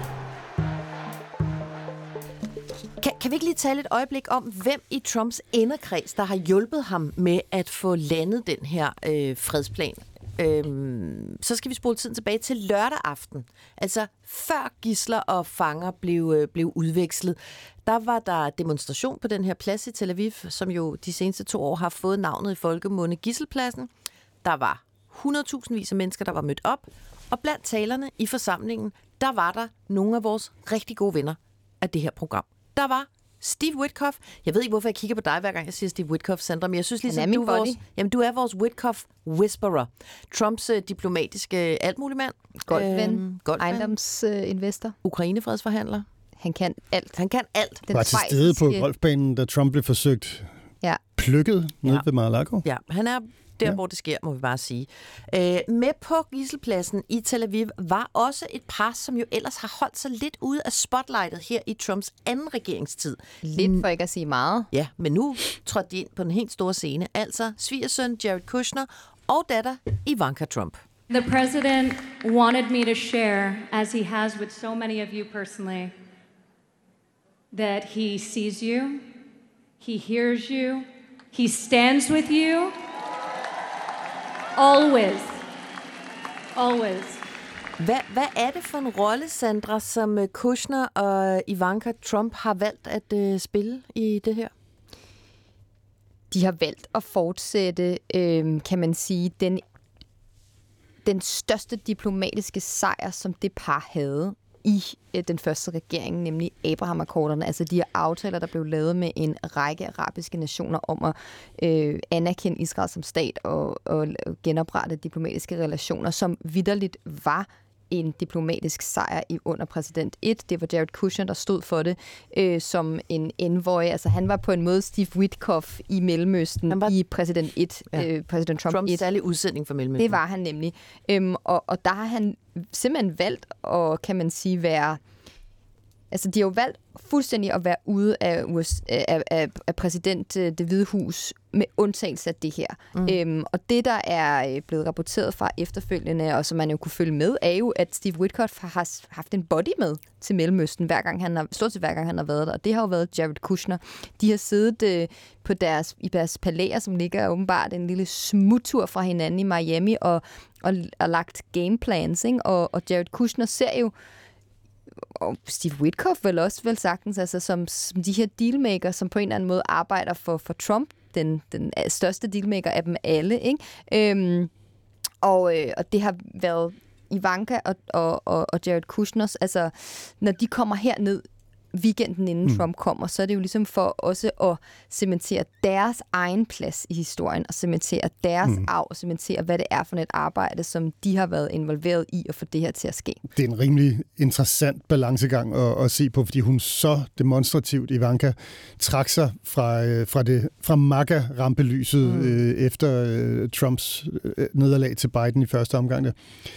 Kan vi ikke lige tale et øjeblik om, hvem i Trumps inderkreds, der har hjulpet ham med at få landet den her fredsplan? Så skal vi spole tiden tilbage til lørdag aften. Altså før gidsler og fanger blev udvekslet. Der var der demonstration på den her plads i Tel Aviv, som jo de seneste 2 år har fået navnet i folkemunde Gidselpladsen. Der var 100.000 af mennesker, der var mødt op. Og blandt talerne i forsamlingen, der var der nogle af vores rigtig gode venner af det her program. Der var Steve Witkoff. Jeg ved ikke, hvorfor jeg kigger på dig, hver gang jeg siger Steve Witkoff, Sandra, men jeg synes ligesom, du er vores Witkoff-whisperer. Trumps diplomatiske altmuligmand. Golfven. Ejendomsinvestor. Ukraine-fredsforhandler. Han kan alt. Den var til stede på golfbanen, da Trump blev forsøgt plukket nede ved Mar-a-Lago. Ja, han er der, hvor det sker, må vi bare sige. Med på Gidselpladsen i Tel Aviv var også et par, som jo ellers har holdt sig lidt ude af spotlightet her i Trumps anden regeringstid. Lidt for ikke at sige meget. Ja, men nu trådte de ind på den helt store scene. Altså svigersøn Jared Kushner og datter Ivanka Trump. The president wanted me to share, as he has with so many of you personally, that he sees you, he hears you, he stands with you. Always. Hvad er det for en rolle, Sandra, som Kushner og Ivanka Trump har valgt at spille i det her? De har valgt at fortsætte, kan man sige, den største diplomatiske sejr, som det par havde i den første regering, nemlig Abraham-akkorderne, altså de her aftaler, der blev lavet med en række arabiske nationer om at anerkende Israel som stat og genoprette diplomatiske relationer, som vitterligt var en diplomatisk sejr under præsident 1. Det var Jared Kushner, der stod for det som en envoy. Altså han var på en måde Steve Witkoff i Mellemøsten i præsident 1. Præsident Trump 1. Særlig udsending for Mellemøsten. Det var han nemlig. Og der har han simpelthen valgt at, kan man sige, være... Altså, de har jo valgt fuldstændig at være ude af præsident Det Hvide Hus med undtagelse af det her. Og det, der er blevet rapporteret fra efterfølgende, og som man jo kunne følge med, er jo, at Steve Witkoff har haft en body med til Mellemøsten, stort set hver gang han har været der. Og det har jo været Jared Kushner. De har siddet i deres palæer, som ligger åbenbart en lille smuttur fra hinanden i Miami, og lagt gameplans, ikke? Og Jared Kushner ser jo, og Steve Witkoff vel også sagtens, altså som de her dealmaker, som på en eller anden måde arbejder for Trump, den største dealmaker af dem alle, ikke? Og det har været Ivanka og Jared Kushners, altså når de kommer herned weekenden inden Trump kommer, så er det jo ligesom for også at cementere deres egen plads i historien, og cementere deres arv, og cementere, hvad det er for et arbejde, som de har været involveret i at få det her til at ske. Det er en rimelig interessant balancegang at se på, fordi hun så demonstrativt, Ivanka, trak sig fra MAGA-rampelyset efter Trumps nederlag til Biden i første omgang.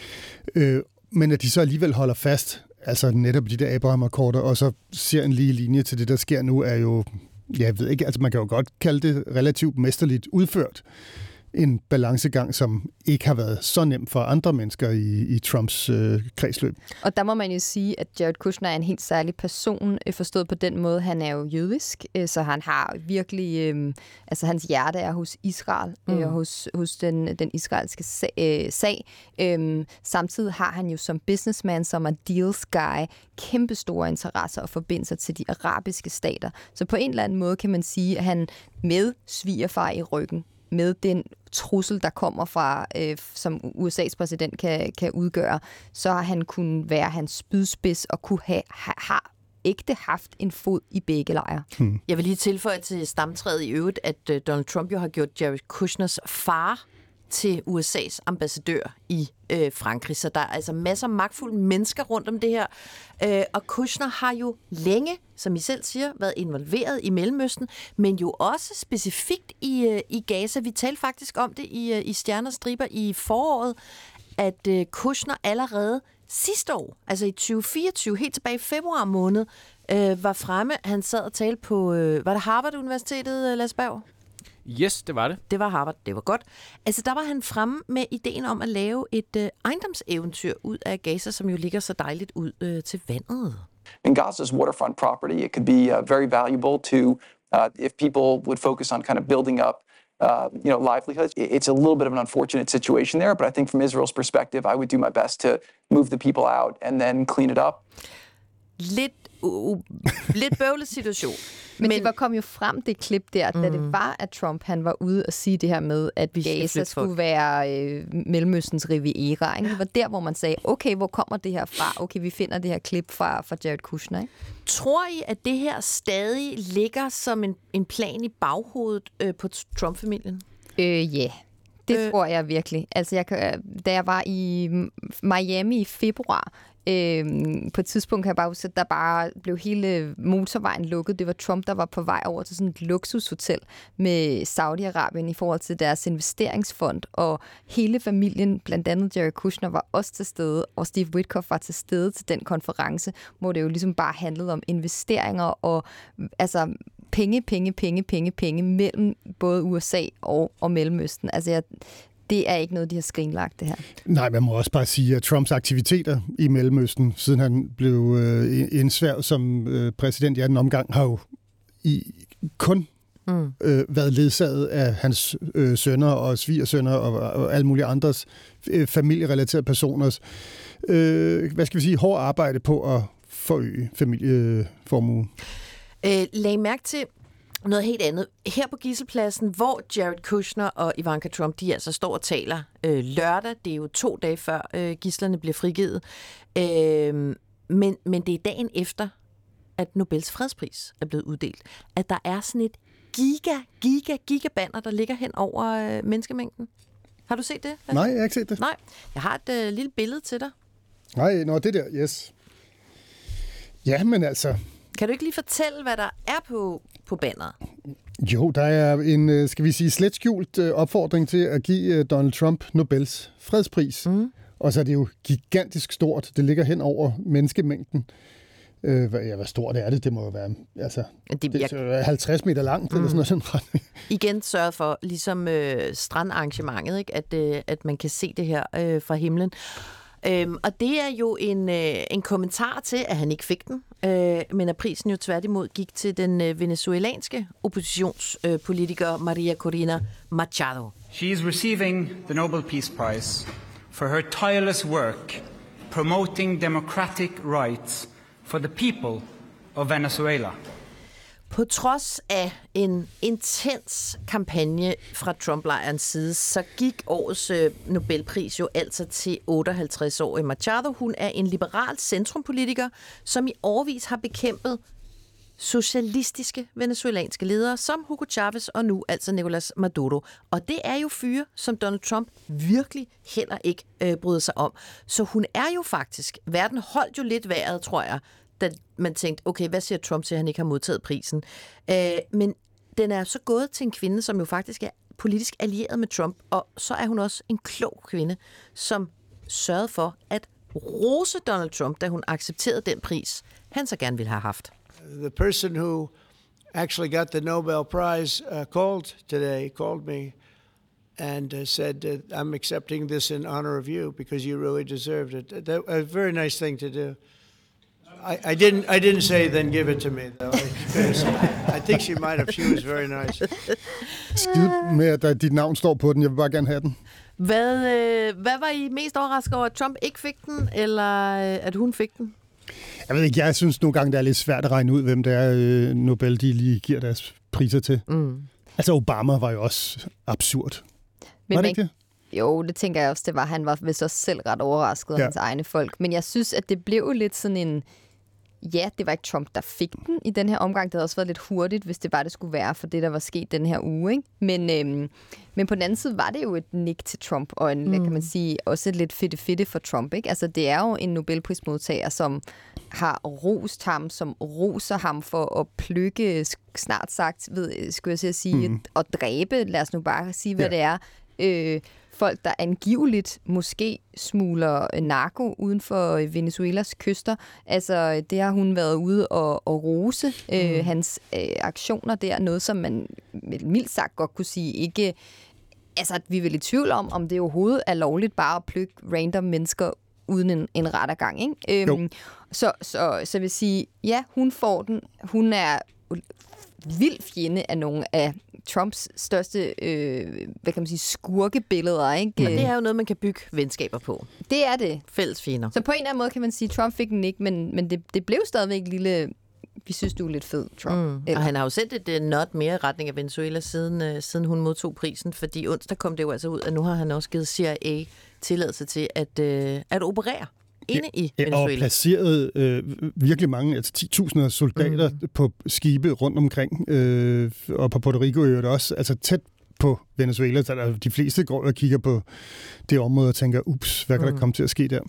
Men at de så alligevel holder fast, altså netop de der Abraham-akkorder, og så ser en lige linje til det, der sker nu, er jo, jeg ved ikke, altså man kan jo godt kalde det relativt mesterligt udført. En balancegang, som ikke har været så nemt for andre mennesker i Trumps kredsløb. Og der må man jo sige, at Jared Kushner er en helt særlig person, forstået på den måde, han er jo jødisk, så han har virkelig, altså hans hjerte er hos Israel, og hos den israelske sag. Samtidig har han jo som businessman, som er deals guy, kæmpe store interesser og forbindelser til de arabiske stater. Så på en eller anden måde kan man sige, at han med svigerfar i ryggen, med den trussel, der kommer fra, som USA's præsident kan udgøre, så har han kunnet være hans spydspids og kunne har ægte haft en fod i begge lejre. Jeg vil lige tilføje til stamtræet i øvrigt, at Donald Trump jo har gjort Jared Kushners far til USA's ambassadør i Frankrig. Så der er altså masser af magtfulde mennesker rundt om det her. Og Kushner har jo længe, som I selv siger, været involveret i Mellemøsten, men jo også specifikt i Gaza. Vi talte faktisk om det i Stjerner og Striber i foråret, at Kushner allerede sidste år, altså i 2024, helt tilbage i februar måned, var fremme. Han sad og talte på, var det Harvard-universitetet, Lasse Berg? Yes, det var det. Det var Harvard, det var godt. Altså, der var han fremme med ideen om at lave et ejendomseventyr ud af Gaza, som jo ligger så dejligt ud til vandet. In Gaza's waterfront property, it could be very valuable to, if people would focus on kind of building up livelihoods. It's a little bit of an unfortunate situation there, but I think from Israel's perspective, I would do my best to move the people out and then clean it up. Lidt bøvlet situation. Men det kom jo frem, det klip der, da det var, at Trump han var ude og sige det her med, at Gaza skulle være Mellemøstens Riviera. Ikke? Det var der, hvor man sagde, okay, hvor kommer det her fra? Okay, vi finder det her klip fra Jared Kushner. Ikke? Tror I, at det her stadig ligger som en plan i baghovedet på Trump-familien? Ja. Det tror jeg virkelig. Altså, da jeg var i Miami i februar, på et tidspunkt kan jeg bare huske, at der bare blev hele motorvejen lukket. Det var Trump, der var på vej over til sådan et luksushotel med Saudi-Arabien i forhold til deres investeringsfond, og hele familien, blandt andet Jared Kushner, var også til stede, og Steve Witkoff var til stede til den konference, hvor det jo ligesom bare handlede om investeringer og altså penge mellem både USA og Mellemøsten. Altså, det er ikke noget, de har skrinlagt, det her. Nej, man må også bare sige, at Trumps aktiviteter i Mellemøsten, siden han blev indsværget som præsident i anden omgang, har jo kun været ledsaget af hans sønner og svigersønner og alle mulige andres familierelaterede personers, hårdt arbejde på at forøge familieformuen. Lag mærke til noget helt andet. Her på Gidselpladsen, hvor Jared Kushner og Ivanka Trump, de altså står og taler lørdag. Det er jo 2 dage før gidslerne bliver frigivet. Men det er dagen efter, at Nobels fredspris er blevet uddelt. At der er sådan et gigabanner, der ligger hen over menneskemængden. Har du set det? Nej, jeg har ikke set det. Nej, jeg har et lille billede til dig. Nej, det der, yes. Ja, men altså... Kan du ikke lige fortælle, hvad der er på banneret? Jo, der er en, skal vi sige, slet skjult opfordring til at give Donald Trump Nobels fredspris. Og så er det jo gigantisk stort. Det ligger hen over menneskemængden. Hvad stort er det? Det må jo være det er 50 meter langt, eller sådan noget. Igen sørget for, ligesom strandarrangementet, ikke? At man kan se det her fra himlen. Og det er jo en kommentar til, at han ikke fik den, men at prisen jo tværtimod gik til den venezuelanske oppositionspolitiker Maria Corina Machado. She is receiving the Nobel Peace Prize for her tireless work promoting democratic rights for the people of Venezuela. På trods af en intens kampagne fra Trump-lejrens side, så gik årets Nobelpris jo altså til 58-årige Machado. Hun er en liberal centrumpolitiker, som i årevis har bekæmpet socialistiske venezuelanske ledere, som Hugo Chavez og nu altså Nicolás Maduro. Og det er jo fyre, som Donald Trump virkelig heller ikke bryder sig om. Så hun er jo faktisk, verden holdt jo lidt vejret, tror jeg, da man tænkte, okay, hvad siger Trump til, at han ikke har modtaget prisen? Men den er så gået til en kvinde, som jo faktisk er politisk allieret med Trump, og så er hun også en klog kvinde, som sørgede for at rose Donald Trump, da hun accepterede den pris, han så gerne ville have haft. The person who actually got the Nobel Prize called me and said, I'm accepting this in honor of you because you really deserved it. That was a very nice thing to do. I didn't say, then give it to me, though. I think she might have. She was very nice. Skid med, at dit navn står på den. Jeg vil bare gerne have den. Hvad var I mest overrasket over, at Trump ikke fik den, eller at hun fik den? Jeg ved ikke, jeg synes nogle gange, det er lidt svært at regne ud, hvem det er, Nobel de lige giver deres priser til. Altså, Obama var jo også absurd. Men var det ikke det? Jo, det tænker jeg også, det var. Han var vist også selv ret overrasket af hans egne folk. Men jeg synes, at det blev lidt sådan ja, det var ikke Trump, der fik den i den her omgang. Det havde også været lidt hurtigt, hvis det skulle være for det, der var sket den her uge. Ikke? Men på den anden side var det jo et nik til Trump, og kan man sige, også lidt fedt for Trump. Ikke? Altså, det er jo en Nobelprismodtager, som har rost ham, som roser ham for at plukke, snart sagt, skulle jeg sige, og dræbe, lad os nu bare sige, hvad det er, folk, der angiveligt måske smugler narko uden for Venezuelas kyster. Altså, det har hun været ude og rose hans aktioner der. Noget, som man mildt sagt godt kunne sige ikke... Altså, at vi er vel i tvivl om det overhovedet er lovligt bare at plukke random mennesker uden en rettergang, ikke? Så vil sige, ja, hun får den. Hun er vild fjende af nogle af Trumps største, hvad kan man sige, skurkebilleder, ikke? Men det er jo noget, man kan bygge venskaber på. Det er det. Fælles fjender. Så på en eller anden måde kan man sige, Trump fik den ikke, men det blev stadigvæk lille... Vi synes, du er lidt fed, Trump. Og han har jo sendt et not mere i retning af Venezuela, siden hun modtog prisen, fordi onsdag kom det jo altså ud, at nu har han også givet CIA tilladelse til at operere inde i Venezuela. Og placeret virkelig mange, altså 10.000 soldater på skibe rundt omkring, og på Puerto Rico øvrigt også, altså tæt på Venezuela, så der de fleste går og kigger på det område og tænker, ups, hvad kan der komme til at ske der?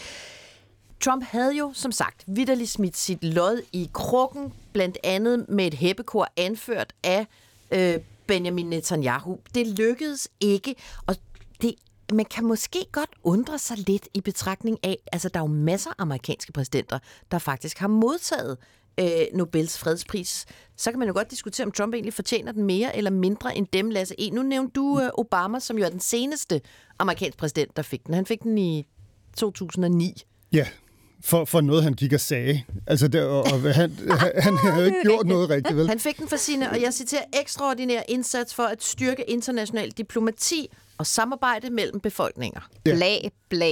Trump havde jo, som sagt, vitterligt smidt sit lod i krukken, blandt andet med et heppekor anført af Benjamin Netanyahu. Det lykkedes ikke, og man kan måske godt undre sig lidt i betragtning af, altså der er jo masser af amerikanske præsidenter, der faktisk har modtaget Nobels fredspris. Så kan man jo godt diskutere, om Trump egentlig fortjener den mere eller mindre end dem, Lasse E. Nu nævnte du Obama, som jo er den seneste amerikanske præsident, der fik den. Han fik den i 2009. Ja, for noget, han gik og sagde. Altså, han havde ikke gjort noget rigtigt, vel? Han fik den for sine, og jeg citerer, ekstraordinær indsats for at styrke international diplomati og samarbejde mellem befolkninger. Ja. Bla.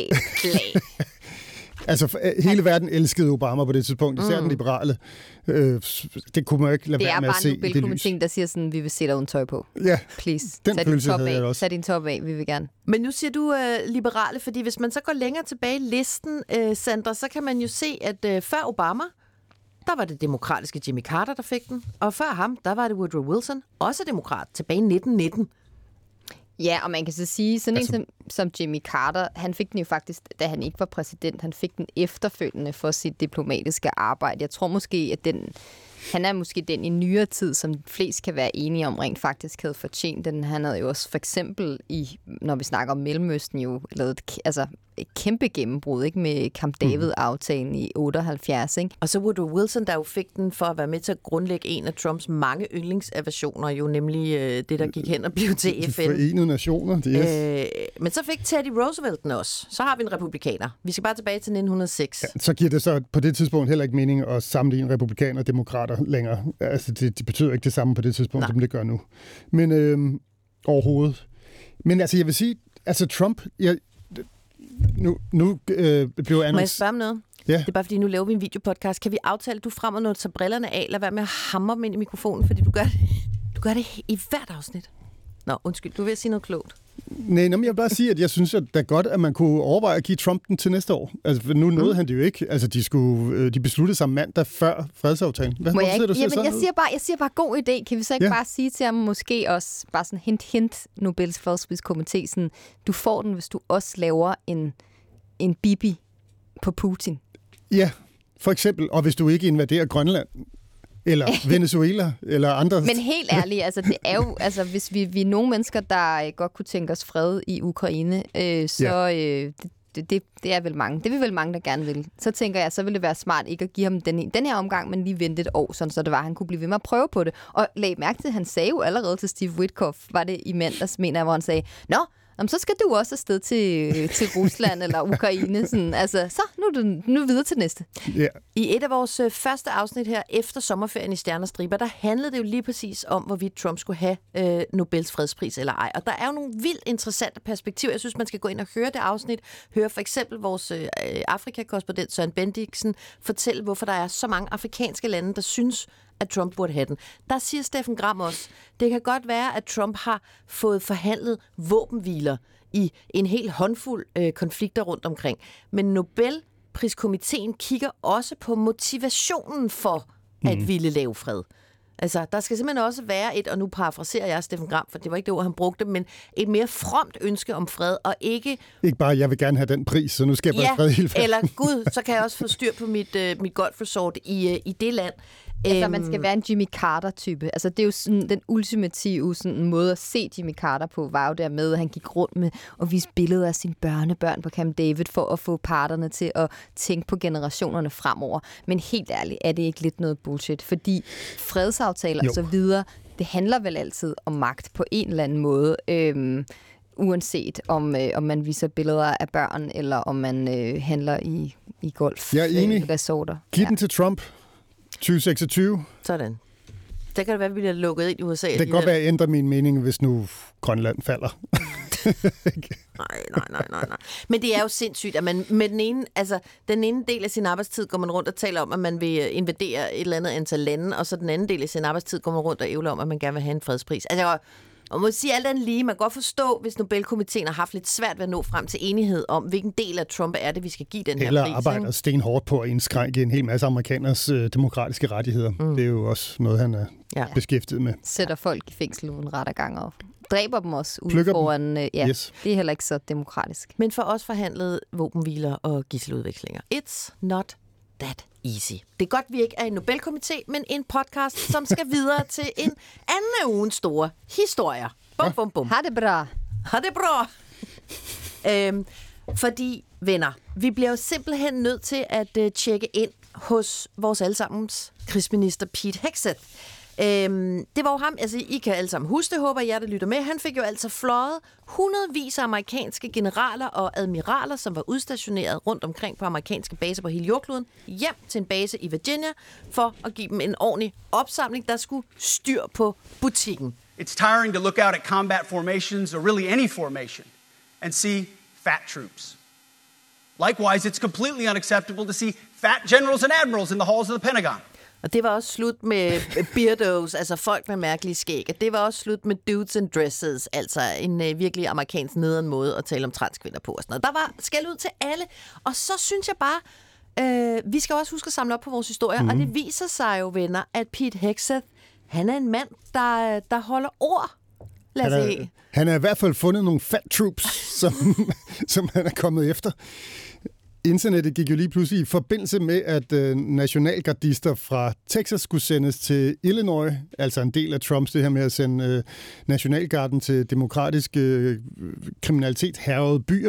Altså, hele verden elskede Obama på det tidspunkt, især den liberale. Det kunne man ikke lade være med at se. Det er bare Nobelkomiteen, der siger sådan, vi vil se dig uden tøj på. Ja, please. Den følelse havde jeg også. Sæt din top af, vi vil gerne. Men nu siger du liberale, fordi hvis man så går længere tilbage i listen, Sandra, så kan man jo se, at før Obama, der var det demokratiske Jimmy Carter, der fik den. Og før ham, der var det Woodrow Wilson, også demokrat, tilbage i 1919. Ja, og man kan så sige, sådan en som Jimmy Carter, han fik den jo faktisk, da han ikke var præsident, han fik den efterfølgende for sit diplomatiske arbejde. Jeg tror måske, at han er måske den i nyere tid, som flest kan være enige om, rent faktisk havde fortjent den. Han havde jo også for eksempel, når vi snakker om Mellemøsten, jo lavet et kæmpe gennembrud, ikke, med Camp David-aftalen i 78. Ikke? Og så Woodrow Wilson, der jo fik den for at være med til at grundlægge en af Trumps mange yndlingsaversioner, jo nemlig det, der gik hen og blev til FN. De Forenede Nationer, yes. Men så fik Teddy Roosevelt den også. Så har vi en republikaner. Vi skal bare tilbage til 1906. Ja, så giver det så på det tidspunkt heller ikke mening at sammenligne republikaner og demokrater længere. Altså, det betyder ikke det samme på det tidspunkt, som det gør nu. Men overhovedet. Men altså, jeg vil sige, altså Trump... Nu blev Må jeg spørge om noget? Ja. Det er bare fordi, nu laver vi en videopodcast. Kan vi aftale, at du frem og noget tager brillerne af, lad være med at hamre dem ind i mikrofonen, fordi du gør det i hvert afsnit. Nå, undskyld, du vil sige noget klogt. Nej, men jeg vil bare sige, at jeg synes, at det er godt, at man kunne overveje at give Trump den til næste år. Altså, nu nåede han det jo ikke. Altså, de besluttede sig mandag før fredsaftalen. Jeg siger bare god idé. Kan vi så ikke bare sige til ham, måske også, bare sådan hint, Nobels fredspriskomité, sådan, du får den, hvis du også laver en bibi på Putin. Ja, for eksempel. Og hvis du ikke invaderer Grønland, eller Venezuela, eller andre. Men helt ærligt, altså det er jo, altså hvis vi er nogle mennesker, der godt kunne tænke os fred i Ukraine, så det er vel mange. Det vil vel mange, der gerne vil. Så tænker jeg, så ville det være smart ikke at give ham den her omgang, men lige vente et år, sådan så det var, han kunne blive ved med at prøve på det. Og lag mærke til, han sagde jo allerede til Steve Witkoff, var det i mandags, mener jeg, hvor han sagde, nå, så skal du også afsted til Rusland eller Ukraine. Sådan, altså, så nu videre til næste. Yeah. I et af vores første afsnit her efter sommerferien i Stjerner Striber, der handlede det jo lige præcis om, hvorvidt Trump skulle have Nobels fredspris eller ej. Og der er jo nogle vildt interessante perspektiver. Jeg synes, man skal gå ind og høre det afsnit. Høre for eksempel vores Afrika-korrespondent Søren Bendiksen fortælle, hvorfor der er så mange afrikanske lande, der synes, at Trump burde have den. Der siger Steffen Gram også, det kan godt være, at Trump har fået forhandlet våbenhviler i en hel håndfuld konflikter rundt omkring. Men Nobel Nobelpriskomiteen kigger også på motivationen for at ville lave fred. Altså, der skal simpelthen også være et, og nu parafraserer jeg Steffen Gram, for det var ikke det ord, han brugte, men et mere fromt ønske om fred, og ikke... Ikke bare, jeg vil gerne have den pris, så nu skaber jeg fred hele verden. Eller gud, så kan jeg også få styr på mit golfresort i det land. Altså, man skal være en Jimmy Carter-type. Altså, det er jo sådan, den ultimative sådan, måde at se Jimmy Carter på, var jo dermed, at han gik rundt med og viste billeder af sine børnebørn på Camp David, for at få parterne til at tænke på generationerne fremover. Men helt ærligt, er det ikke lidt noget bullshit? Fordi fredsaftaler og så videre, det handler vel altid om magt på en eller anden måde. Uanset om man viser billeder af børn, eller om man handler i golf-resorter. Giv den til Trump. 2026. Sådan. Det kan det være, at vi bliver lukket ind i USA. Det kan godt være, at jeg ændrer min mening, hvis nu Grønland falder. Nej. Men det er jo sindssygt, at man med den ene del af sin arbejdstid går man rundt og taler om, at man vil invadere et eller andet antal lande, og så den anden del af sin arbejdstid går man rundt og ævler om, at man gerne vil have en fredspris. Altså, og må sige alt andet lige, man kan godt forstå, hvis Nobelkomiteen har haft lidt svært ved at nå frem til enighed om, hvilken del af Trump er det, vi skal give den her pris. Eller arbejder stenhårdt på at indskrænke en hel masse amerikaners demokratiske rettigheder. Det er jo også noget, han er beskæftiget med. Sætter folk i fængsel uden rettergang og dræber dem også ude foran. Yes. Det er heller ikke så demokratisk. Men for os forhandlede våbenhviler og gisseludvekslinger. It's not that easy. Det er godt, vi ikke er en Nobelkomité, men en podcast, som skal videre til en anden af ugens store historier. Bum, bum, bum. Ha' det bra. Ha' det bra. Fordi, venner, vi bliver jo simpelthen nødt til at tjekke ind hos vores allesammens krigsminister Pete Hegseth. Det var jo ham, altså I kan alle sammen huske det, håber jeg, der lytter med. Han fik jo altså fløjet hundredvis af amerikanske generaler og admiraler, som var udstationeret rundt omkring på amerikanske baser på hele jordkloden, hjem til en base i Virginia, for at give dem en ordentlig opsamling, der skulle styr på butikken. It's tiring to look out at combat formations, or really any formation, and see fat troops. Likewise, it's completely unacceptable to see fat generals and admirals in the halls of the Pentagon. Og det var også slut med beardos, altså folk med mærkelige skæg. Og det var også slut med dudes and dresses, altså en virkelig amerikansk nederen måde at tale om transkvinder på og sådan noget. Der var skæld ud til alle. Og så synes jeg bare, vi skal også huske at samle op på vores historier. Og det viser sig jo, venner, at Pete Hegseth, han er en mand, der holder ord. Lad os se. Han har i hvert fald fundet nogle fat troops, som han er kommet efter. Internettet gik jo lige pludselig i forbindelse med, at nationalgardister fra Texas skulle sendes til Illinois, altså en del af Trumps det her med at sende nationalgarden til demokratiske kriminalitet hærgede byer.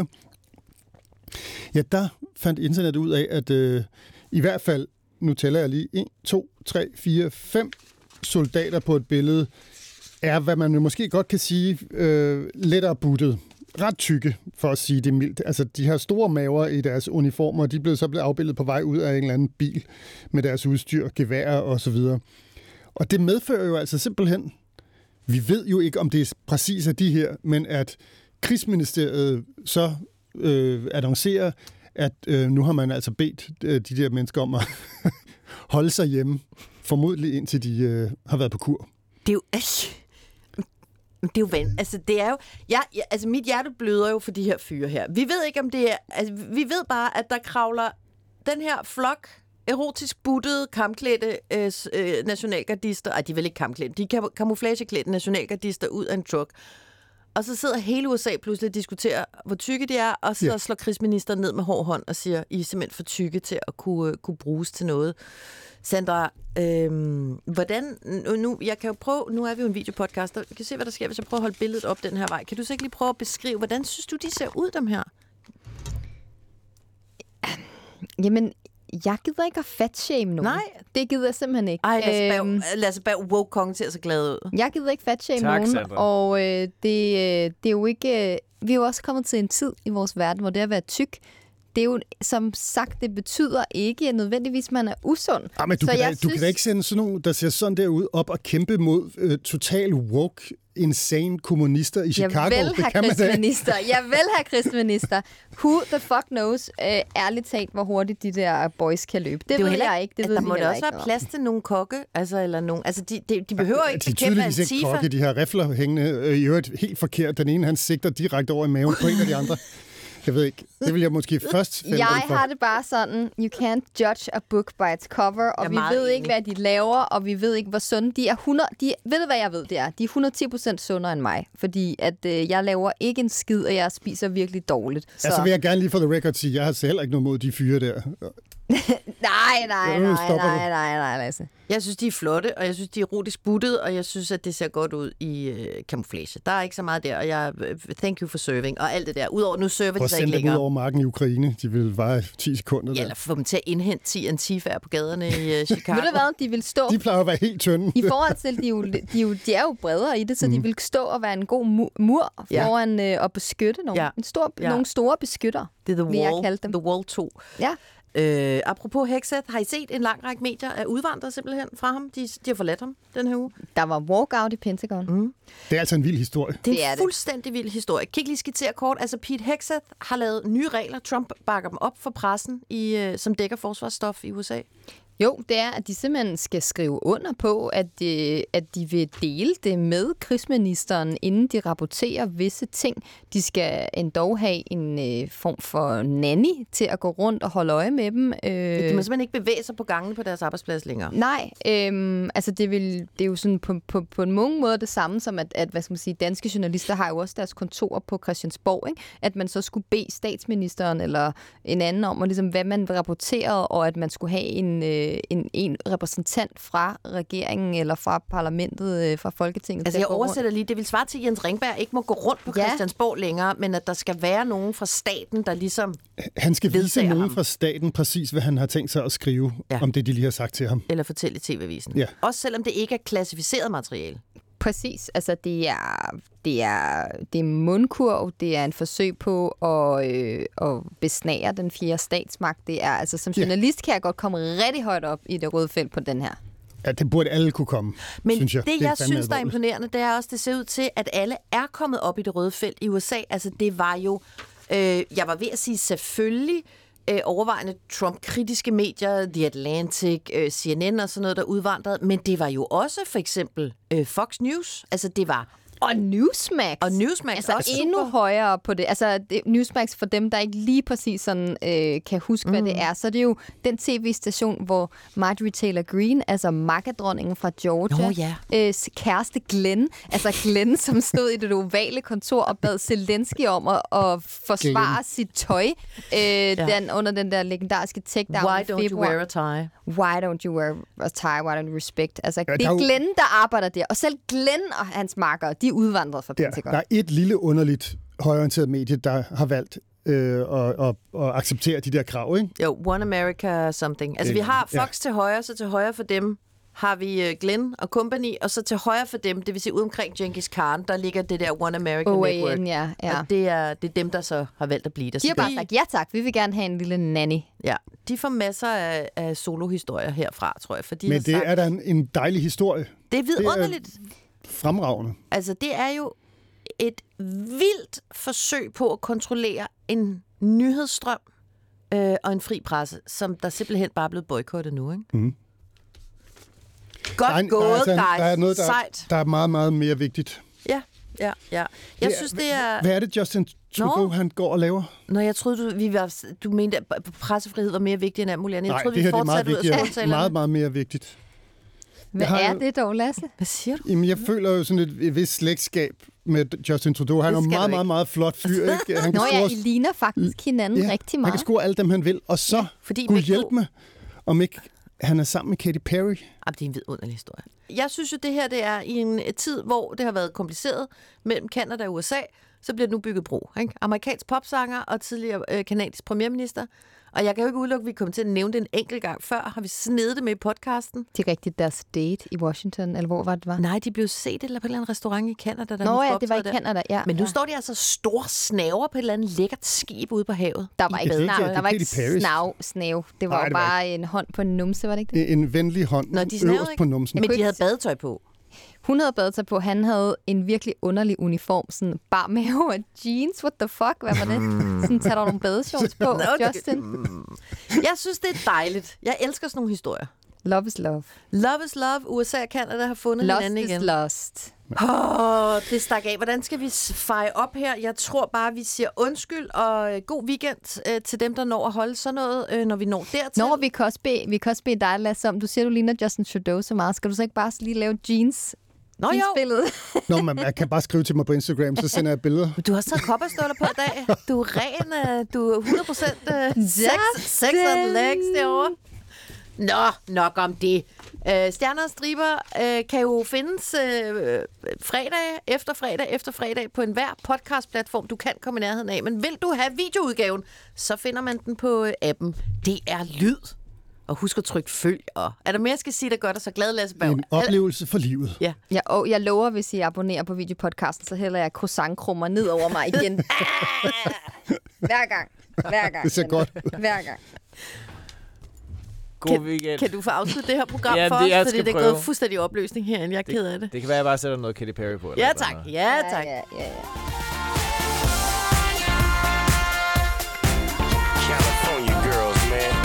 Ja, der fandt internettet ud af, at i hvert fald, nu tæller jeg lige, 1, 2, 3, 4, 5 soldater på et billede, er, hvad man jo måske godt kan sige, lettere buttet. Ret tykke, for at sige det mildt. Altså, de har store maver i deres uniformer, og de blev afbildet på vej ud af en eller anden bil med deres udstyr, geværer og så videre. Og det medfører jo altså simpelthen, vi ved jo ikke, om det er præcis af de her, men at Krigsministeriet så annoncerer, at nu har man altså bedt de der mennesker om at holde sig hjemme, formodentlig indtil de har været på kur. Det er jo... Det er jo altså det er jo altså mit hjerte bløder jo for de her fyre her. Vi ved ikke om det er, altså vi ved bare at der kravler den her flok erotisk buttede kampklædte nationalgardister, de er vel ikke kampklædte, de er kamuflageklædte nationalgardister ud af en truck. Og så sidder hele USA pludselig og diskuterer, hvor tykke de er, og så slår krigsministeren ned med hård hånd og siger, I er simpelthen for tykke til at kunne bruges til noget. Sandra, hvordan, jeg kan jo prøve, nu er vi jo en videopodcast, og jeg kan se, hvad der sker, hvis jeg prøver at holde billedet op den her vej. Kan du så ikke lige prøve at beskrive, hvordan synes du, de ser ud, dem her? Jamen, jeg gider ikke at fatshame nogen. Nej. Det gider jeg simpelthen ikke. Ej, lad os bare woke-kongen til at se glad ud. Jeg gider ikke fatshame nogen, Sandra. Og det er jo ikke... Vi er jo også kommet til en tid i vores verden, hvor det at være tyk, det er jo, som sagt, det betyder ikke nødvendigvis, man er usund. Ja, men du kan da ikke sende sådan nogen, der ser sådan der ud, op og kæmpe mod total woke, insane kommunister i Chicago. Jeg vil have krigsminister. Who the fuck knows, ærligt talt, hvor hurtigt de der boys kan løbe. Det ved jeg ikke. Det ved der må da også være plads til nogle kokke, eller nogen. Altså, de behøver ikke bekæmpe Antifa. De er ikke kokke, de har rifler hængende, i øvrigt helt forkert. Den ene, han sigter direkte over i maven på en af de andre. Jeg ved ikke. Det vil jeg måske først finde Jeg for. har det bare sådan, you can't judge a book by its cover, og vi ved ikke, hvad de laver, og vi ved ikke, hvor sunde de er. Ved du, hvad jeg ved, det er? De er 110% sundere end mig, fordi at jeg laver ikke en skid, og jeg spiser virkelig dårligt. Så Altså vil jeg gerne lige for the record sige, jeg har heller ikke noget mod de fyre der. Nej, Lasse. Jeg synes, de er flotte, og jeg synes, de er erotisk buttet, og jeg synes, at det ser godt ud i camouflage. Der er ikke så meget der, og jeg thank you for serving, og alt det der. Udover, nu server de sig ikke længere. Prøv at sende dem ud over marken i Ukraine. De vil vare 10 sekunder der. Ja, eller få dem til at indhente 10 antifaer på gaderne i Chicago. Ved du hvad, de vil stå... De plejer at være helt tynde. I forhold til, de er jo bredere i det, så de vil stå og være en god mur foran og beskytte nogle. Ja. Nogle store beskytter, det er vil jeg kalde dem. The Wall 2. Ja. Apropos Hexeth, har I set en lang række medier er udvandret simpelthen fra ham? De har forladt ham den her uge. Der var walkout i Pentagon. Det er altså en vild historie. Det er en fuldstændig vild historie. Kan ikke lige skitsere kort? Altså Pete Hexeth har lavet nye regler. Trump bakker dem op for pressen, som dækker forsvarsstof i USA. Jo, det er, at de simpelthen skal skrive under på, at de vil dele det med krigsministeren, inden de rapporterer visse ting. De skal endog have en form for nanny til at gå rundt og holde øje med dem. De må simpelthen ikke bevæge sig på gangene på deres arbejdsplads længere. Nej, altså det er jo sådan på en mange måder det samme som, at hvad skal man sige, danske journalister har jo også deres kontor på Christiansborg, ikke? At man så skulle bede statsministeren eller en anden om, og ligesom, hvad man rapporterede, og at man skulle have en repræsentant fra regeringen eller fra parlamentet, fra Folketinget. Altså jeg oversætter lige, det vil svare til, at Jens Ringberg ikke må gå rundt på Christiansborg længere, men at der skal være nogen fra staten, der ligesom han skal vise nogen fra staten præcis, hvad han har tænkt sig at skrive om det, de lige har sagt til ham. Eller fortælle i TV-avisen. Ja. Også selvom det ikke er klassificeret materiale. Præcis. Altså, det er mundkurv, det er en forsøg på at besnære den fjerde statsmagt. Det er, altså, som journalist kan jeg godt komme rigtig højt op i det røde felt på den her. Ja, det burde alle kunne komme, men synes jeg. Det jeg synes, der er imponerende, det er også, det ser ud til, at alle er kommet op i det røde felt i USA. Altså, det var jo, jeg var ved at sige selvfølgelig, overvejende Trump-kritiske medier, The Atlantic, CNN og sådan noget, der udvandrede, men det var jo også for eksempel Fox News. Altså det var... Og Newsmax. Altså også endnu højere på det. Altså Newsmax, for dem, der ikke lige præcis sådan, kan huske, hvad det er, så det er jo den tv-station, hvor Marjorie Taylor Greene, altså makkadronningen fra Georgia, kæreste Glenn, altså Glenn, som stod i det ovale kontor og bad Zelensky om at forsvare sit tøj under den der legendariske take-down. Why don't you wear a tie? Why don't you wear a tie? Why don't you respect? Altså, det er Glenn, der arbejder der. Og selv Glenn og hans makker, de er udvandret fra Pentagon. Der er et lille underligt højreorienteret medie, der har valgt at acceptere de der krav, ikke? Jo, One America something. Altså vi har Fox til højre, så til højre for dem har vi Glenn og company, og så til højre for dem, det vil sige ude omkring Genghis Khan, der ligger det der One America Network. Ja. Og det er dem, der så har valgt at blive der. De har bare sagt, ja tak, vi vil gerne have en lille nanny. Ja, de får masser af solohistorier herfra, tror jeg. For men det er da en dejlig historie. Det er vidunderligt. Fremragende. Altså, det er jo et vildt forsøg på at kontrollere en nyhedsstrøm og en fri presse, som der simpelthen bare er blevet boykottet nu, ikke? Mm. Godt gået, guys. Der er noget, Sejt. der er meget, meget mere vigtigt. Ja. Jeg synes, det er... Hvad er det, Justin Trudeau, han går og laver? Nå, jeg troede, du mente, at pressefrihed var mere vigtig end alt muligt andet. Jeg troede, det her vi fortsatte ud af skåltalerne. Meget, meget mere vigtigt. Hvad er det dog, Lasse? Hvad siger du? Jamen, jeg føler jo sådan et vist slægtskab med Justin Trudeau. Han er en meget, meget, meget flot fyr. Ikke? Han I ligner faktisk hinanden rigtig meget. Han kan score alle dem, han vil. Og så kunne hjælpe mig, om ikke han er sammen med Katy Perry. Det er en vidunderlig historie. Jeg synes jo, det her det er i en tid, hvor det har været kompliceret mellem Canada og USA, så bliver det nu bygget bro. Ikke? Amerikansk popsanger og tidligere kanadisk premierminister. Og jeg kan jo ikke udelukke, at vi kommer til at nævne det en enkelt gang før. Har vi snedet det med i podcasten? Det er rigtigt, deres date i Washington, eller hvor var det var? Nej, de blev set eller på en eller anden restaurant i Canada. Nå ja, det var i Canada, ja. Men nu står de altså store snaver på et eller andet lækkert skib ude på havet. Der var ikke snav. Der var ikke snav. Det var jo bare en hånd på en numse, var det ikke det? En venlig hånd øverst på numsen. Men de havde badetøj på. Hun havde badetøj på. Han havde en virkelig underlig uniform. Sådan bar mave og jeans. What the fuck? Hvad var det? Sådan tager der nogle badeshorts på, Justin. Jeg synes, det er dejligt. Jeg elsker sådan nogle historier. Love is love. Love is love. USA og Canada har fundet hinanden igen. Lost is lost. Det stak af. Hvordan skal vi feje op her? Jeg tror bare, vi siger undskyld og god weekend til dem, der når at holde sådan noget, når vi når dertil. Vi kan også bede dig, Lasse, om du siger, du ligner Justin Trudeau så meget. Skal du så ikke bare lige lave jeans? Nå jo. Nå, man kan bare skrive til mig på Instagram, så sender jeg billeder. Du har også taget kopperstøvler på i dag. Du er ren, du er 100% sex and legs derovre. Nå, nok om det. Stjerner og striber kan jo findes fredag efter fredag på enhver podcastplatform, du kan komme i nærheden af. Men vil du have videoudgaven, så finder man den på appen. Det er lyd. Og husk at trykke følg. Og er der mere, jeg skal sige, der gør dig så glad, Lasse Berg? En oplevelse for livet. Ja. Og jeg lover, hvis I abonnerer på videopodcasten, så hælder jeg croissantkrummer ned over mig igen. Hver gang. Det ser godt. Hver gang. God weekend. Kan du få afsluttet det her program for os? Fordi det er gået fuldstændig opløsning herinde. Jeg er ked af det. Det kan være, at jeg bare sætter noget Katy Perry på. Ja, tak. Ja, tak. Ja. California girls, man.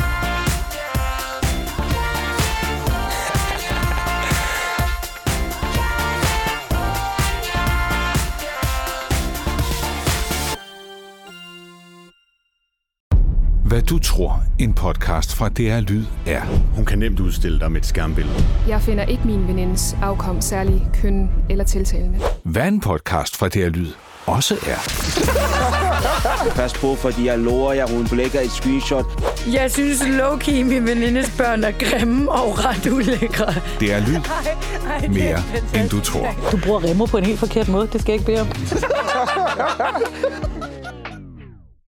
Hvad du tror, en podcast fra DR Lyd er. Hun kan nemt udstille dig med et skærmbillede. Jeg finder ikke min venindes afkom særlig køn eller tiltalende. Hvad en podcast fra DR Lyd også er. Pas på, fordi jeg lover jer, hun blækker et screenshot. Jeg synes low-key, min venindes børn er grimme og ret ulækre. DR Lyd. Mere end du tror. Du bruger Remo på en helt forkert måde. Det skal jeg ikke bede om.